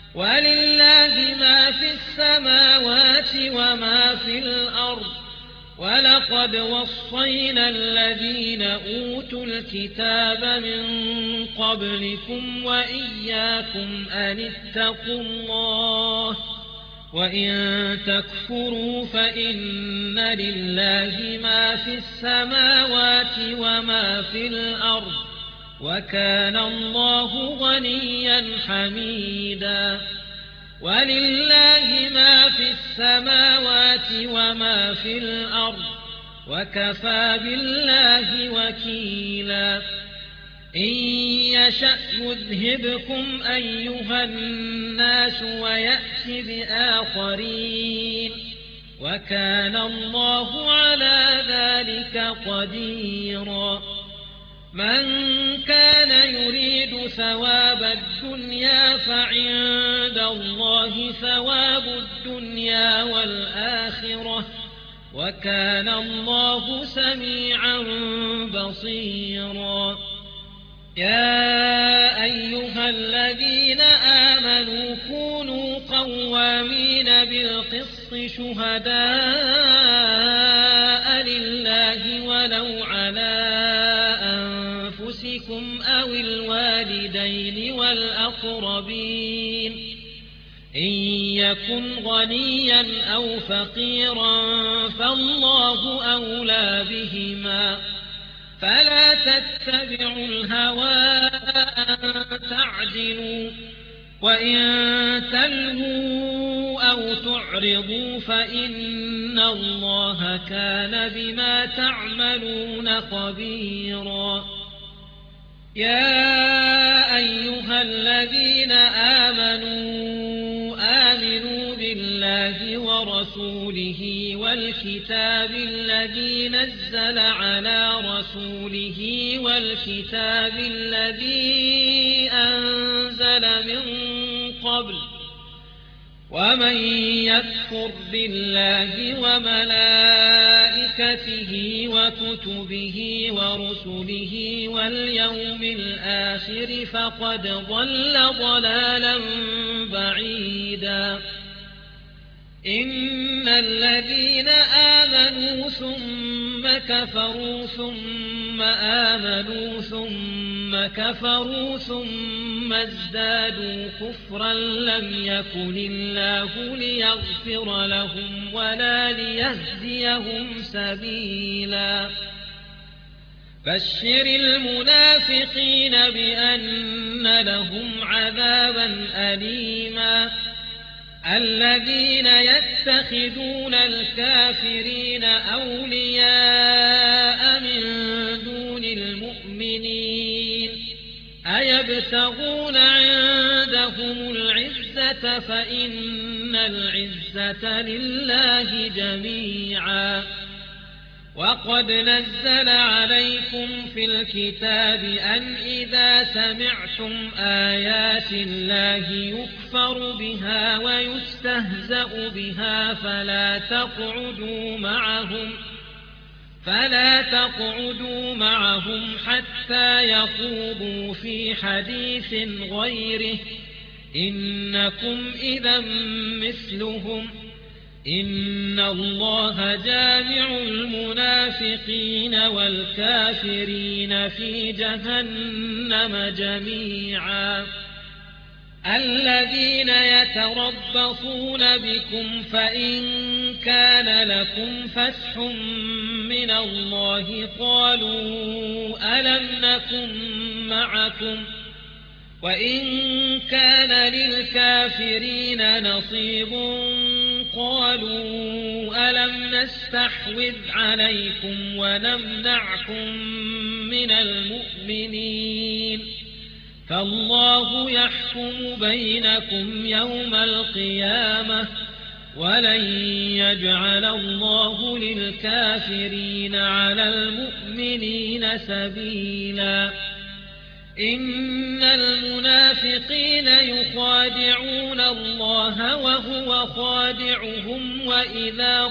ولله ما في السماوات وما في الأرض ولقد وصينا الذين أوتوا الكتاب من قبلكم وإياكم أن اتقوا الله وإن تكفروا فإن لله ما في السماوات وما في الأرض وكان الله غنيا حميدا ولله ما في السماوات وما في الأرض وكفى بالله وكيلا إن يشأ يذهبكم أيها الناس ويأت بآخرين وكان الله على ذلك قديرا من كان يريد ثواب الدنيا فعند الله ثواب الدنيا والآخرة وكان الله سميعا بصيرا يا أيها الذين آمنوا كونوا قوامين بالقسط شهداء لله ولو على أنفسكم أو الوالدين والأقربين إن يكن غنيا أو فقيرا فالله أولى بهما فلا تتبعوا الهوى أن تعدلوا وإن تلهوا أو تعرضوا فإن الله كان بما تعملون خبيرا يا أيها الذين آمنوا آمنوا بالله ورسوله والكتاب الذي نزل على رسوله والكتاب الذي أنزل من قبل ومن يكفر بالله وملائكته وكتبه ورسله واليوم الآخر فقد ضل ضلالا بعيدا إن الذين آمنوا ثم كفروا ثم آمنوا ثم كفروا ثم ازدادوا كفرا لم يكن الله ليغفر لهم ولا ليهديهم سبيلا بشر المنافقين بأن لهم عذابا أليما الذين يتخذون الكافرين أولياء من دون المؤمنين أيبتغون عندهم العزة فإن العزة لله جميعا وقد نزل عليكم في الكتاب أن إذا سمعتم آيات الله يكفر بها ويستهزأ بها فلا تقعدوا معهم فلا تقعدوا معهم حتى يخوضوا في حديث غيره إنكم إذا مثلهم إن الله جامع المنافقين والكافرين في جهنم جميعا الذين يتربصون بكم فإن كان لكم فتح من الله قالوا ألم نكن معكم وإن كان للكافرين نصيب قالوا ألم نستحوذ عليكم ونمنعكم من المؤمنين فالله يحكم بينكم يوم القيامة ولن يجعل الله للكافرين على المؤمنين سبيلا إن المنافقين يخادعون الله وهو خادعهم وإذا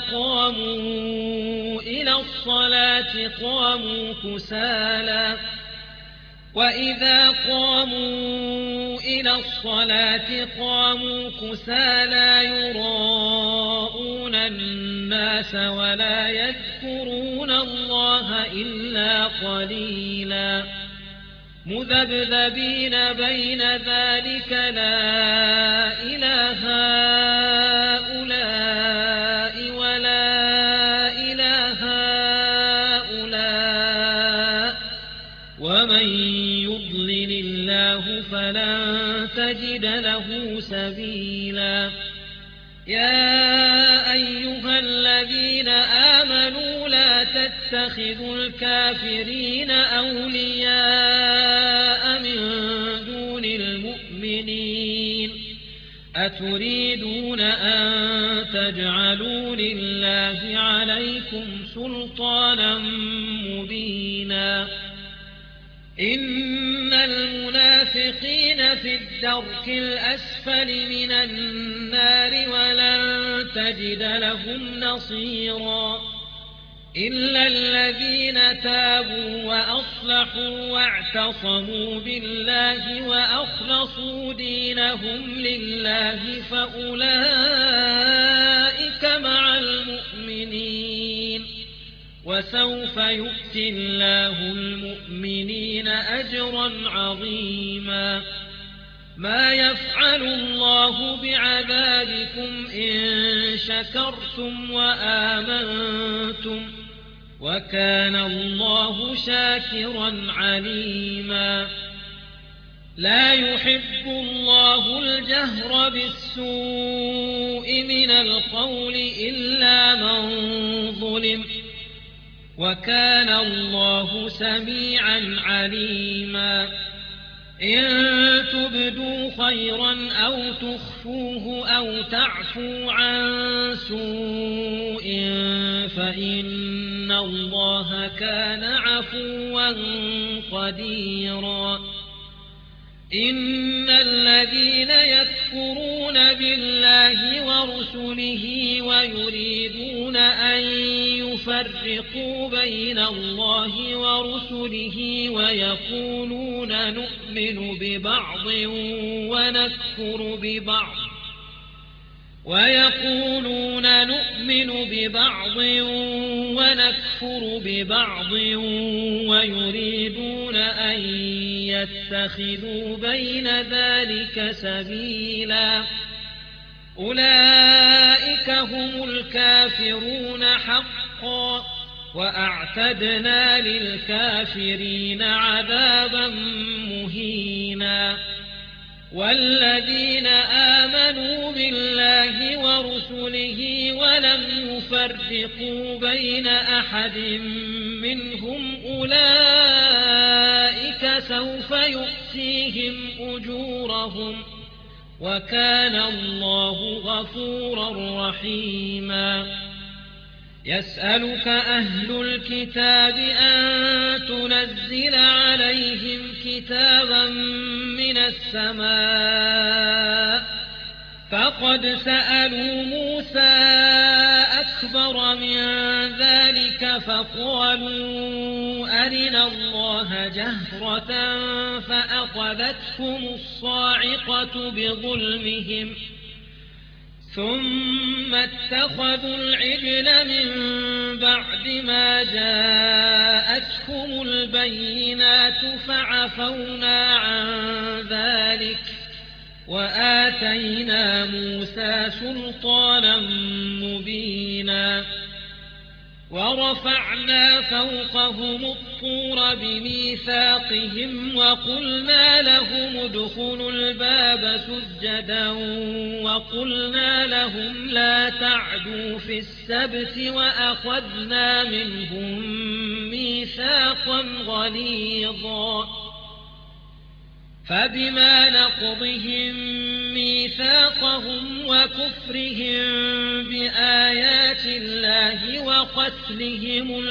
قاموا إلى الصلاة قاموا كسالى وإذا قاموا إلى الصلاة قاموا كسالى يراءون الناس ولا يذكرون الله إلا قليلا مذبذبين بين ذلك لا إله هؤلاء ولا إله هؤلاء ومن يضلل الله فلن تجد له سبيلا يا أيها الذين آمنوا لا تتخذوا الكافرين أولياء من دون المؤمنين أتريدون أن تجعلوا لله عليكم سلطانا مبينا إن المنافقين في الدرك الأسفل من النار ولن تجد لهم نصيرا إلا الذين تابوا وأصلحوا واعتصموا بالله وأخلصوا دينهم لله فأولئك مع المؤمنين وسوف يؤتي الله المؤمنين أجرا عظيما ما يفعل الله بعذابكم إن شكرتم وآمنتم وكان الله شاكرا عليما لا يحب الله الجهر بالسوء من القول إلا من ظلم وكان الله سميعا عليما إن تبدوا خيرا أو تخفوه أو تعفوا عن سوء فإن الله كان عفوا قديرا إن الذين يكفرون بالله ورسله ويريدون أن يفرقوا بين الله ورسله ويقولون نؤمن ببعض ونكفر ببعض ويقولون نؤمن ببعض ونكفر ببعض ويريدون أن يتخذوا بين ذلك سبيلا أولئك هم الكافرون حقا وأعتدنا للكافرين عذابا مهينا والذين آمنوا بالله ورسله ولم يفرقوا بين أحد منهم أولئك سوف يؤتيهم أجورهم وكان الله غفورا رحيما يسألك أهل الكتاب أن تنزل عليهم كتابا من السماء فقد سألوا موسى أكبر من ذلك فقالوا أرنا الله جهرة فأخذتهم الصاعقة بظلمهم ثم اتخذوا العجل من بعد ما جاءتهم البينات فعفونا عن ذلك وآتينا موسى سلطانا مبينا ورفعنا فوقهم الطور بميثاقهم وقلنا لهم ادخلوا الباب سجدا وقلنا لهم لا تعدوا في السبت وأخذنا منهم ميثاقا غليظا فبما نقضهم ميثاقهم وكفرهم بآيات الله وقتلهم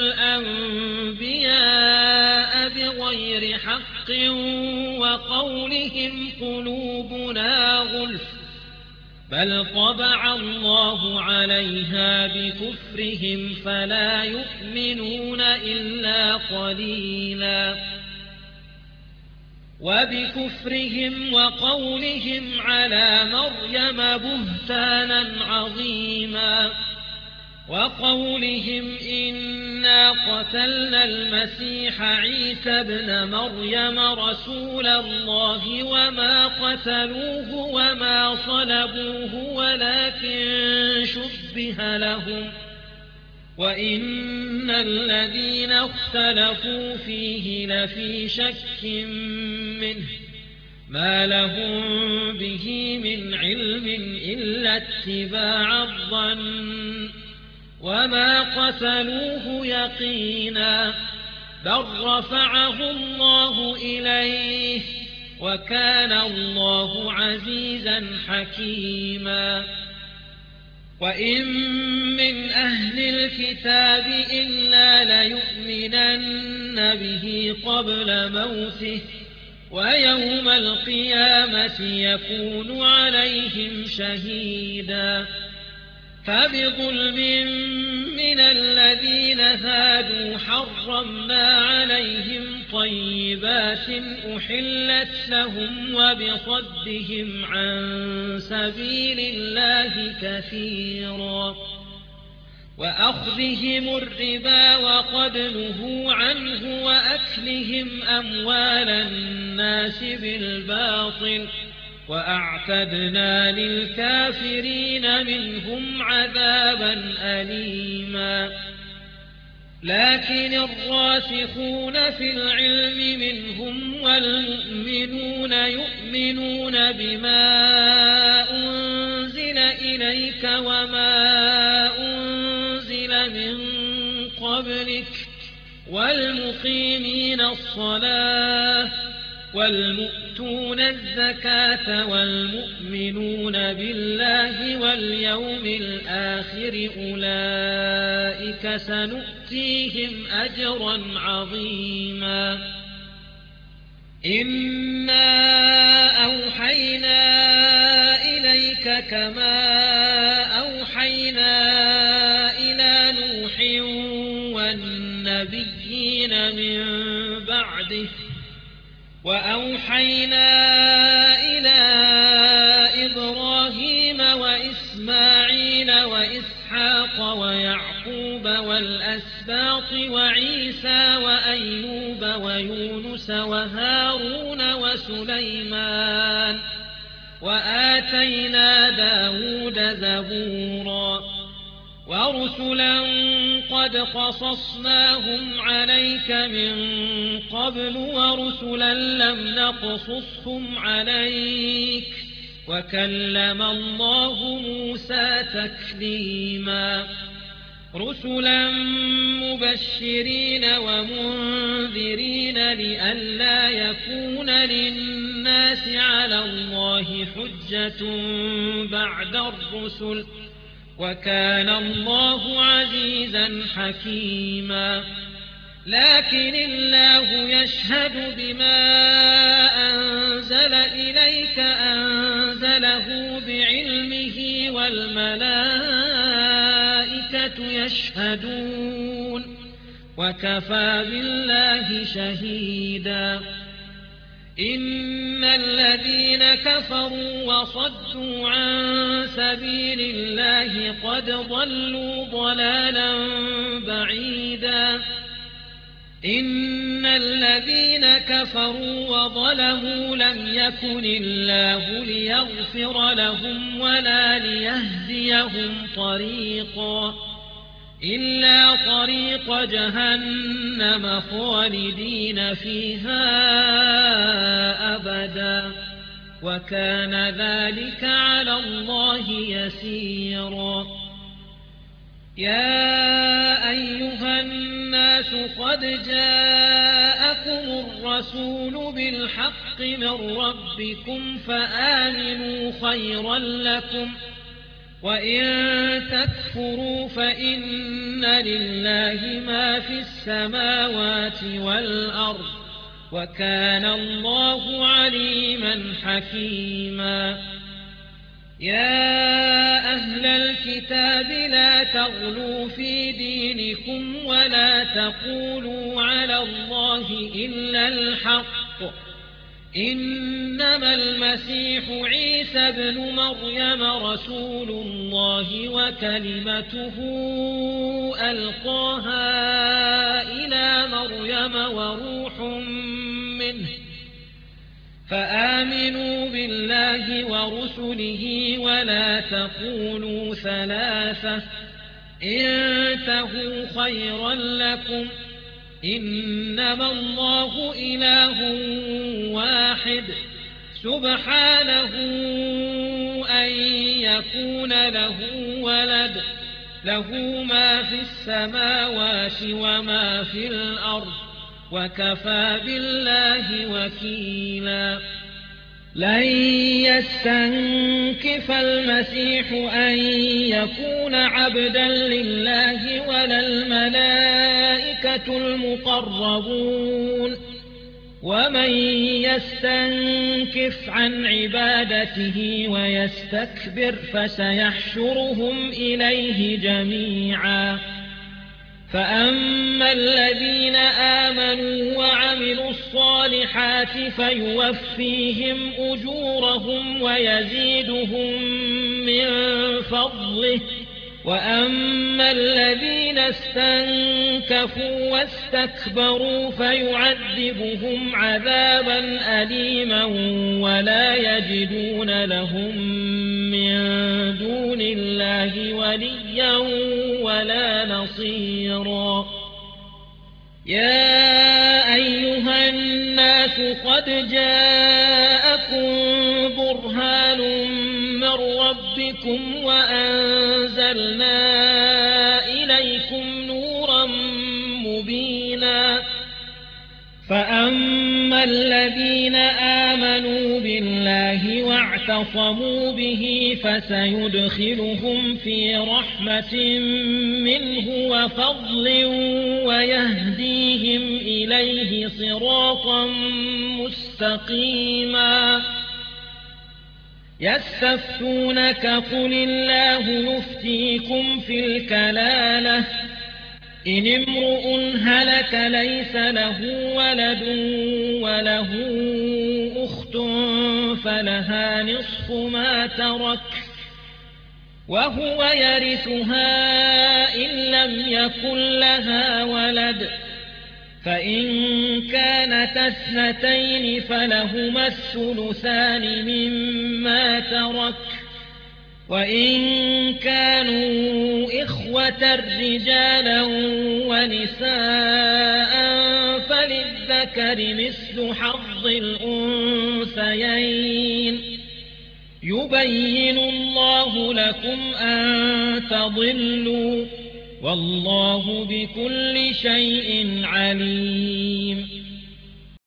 الأنبياء بغير حق وقولهم قلوبنا غلف بل طبع الله عليها بكفرهم فلا يؤمنون إلا قليلا وبكفرهم وقولهم على مريم بهتانا عظيما وقولهم إنا قتلنا المسيح عيسى ابن مريم رسول الله وما قتلوه وما صلبوه ولكن شبه لهم وإن الذين اختلفوا فيه لفي شك منه ما لهم به من علم إلا اتباع الظن وما قتلوه يقينا بل رفعه الله إليه وكان الله عزيزا حكيما وإن من أهل الكتاب إلا ليؤمنن به قبل موته ويوم القيامة يكون عليهم شهيدا فبظلم من الذين هادوا حرمنا عليهم طيبات أحلت لهم وبصدهم عن سبيل الله كثيرا وأخذهم الربا وقد نهوا عنه وأكلهم أموال الناس بالباطل وأعتدنا للكافرين منهم عذابا أليما لكن الراسخون في العلم منهم والمؤمنون يؤمنون بما أنزل إليك وما أنزل من قبلك والمقيمين الصلاة والمؤتون الزكاة والمؤمنون بالله واليوم الآخر أولئك سنؤتيهم أجرا عظيما إنا أوحينا إليك كما أوحينا إلى نوح والنبيين من بعده وأوحينا إلى إبراهيم وإسماعيل وإسحاق ويعقوب والأسباط وعيسى وأيوب ويونس وهارون وسليمان وآتينا داود زبورا ورسلا قد قصصناهم عليك من قبل ورسلا لم نقصصهم عليك وكلم الله موسى تكليما رسلا مبشرين ومنذرين لئلا يكون للناس على الله حجة بعد الرسل وكان الله عزيزا حكيما لكن الله يشهد بما أنزل إليك أنزله بعلمه والملائكة يشهدون وكفى بالله شهيدا إن الذين كفروا وصدوا عن سبيل الله قد ضلوا ضلالا بعيدا إن الذين كفروا وظلموا لم يكن الله ليغفر لهم ولا ليهديهم طريقا إلا طريق جهنم خالدين فيها أبدا وكان ذلك على الله يسيرا يا أيها الناس قد جاءكم الرسول بالحق من ربكم فآمنوا خيرا لكم وإن تكفروا فإن لله ما في السماوات والأرض وكان الله عليما حكيما يا أهل الكتاب لا تغلوا في دينكم ولا تقولوا على الله إلا الحق إنما المسيح عيسى ابن مريم رسول الله وكلمته ألقاها إلى مريم وروح منه فآمنوا بالله ورسله ولا تقولوا ثلاثة انتهوا خيرا لكم إنما الله إله واحد سبحانه أن يكون له ولد له ما في السماوات وما في الأرض وكفى بالله وكيلا لن يستنكف المسيح أن يكون عبدا لله ولا الملائكة المقربون ومن يستنكف عن عبادته ويستكبر فسيحشرهم إليه جميعا فأما الذين آمنوا وعملوا الصالحات فيوفيهم أجورهم ويزيدهم من فضله وأما الذين استنكفوا واستكبروا فيعذبهم عذابا أليما ولا يجدون لهم من دون الله وليا ولا نصيرا يا أيها الناس قد جاءكم برهان من ربكم وأنزلنا إليكم نورا مبينا فأما الذين آمنوا بالله واعتصموا به فسيدخلهم في رحمة منه وفضل ويهديهم إليه صراطا مستقيما يستفتونك قل الله يفتيكم في الكلالة إن امرؤ هلك ليس له ولد وله أخت فلها نصف ما ترك وهو يرثها إن لم يكن لها ولد فإن كانت اثنتين فلهما الثلثان مما ترك وإن كانوا إخوة رجالا ونساء فللذكر مثل حظ الأنثيين يبين الله لكم أن تضلوا والله بكل شيء عليم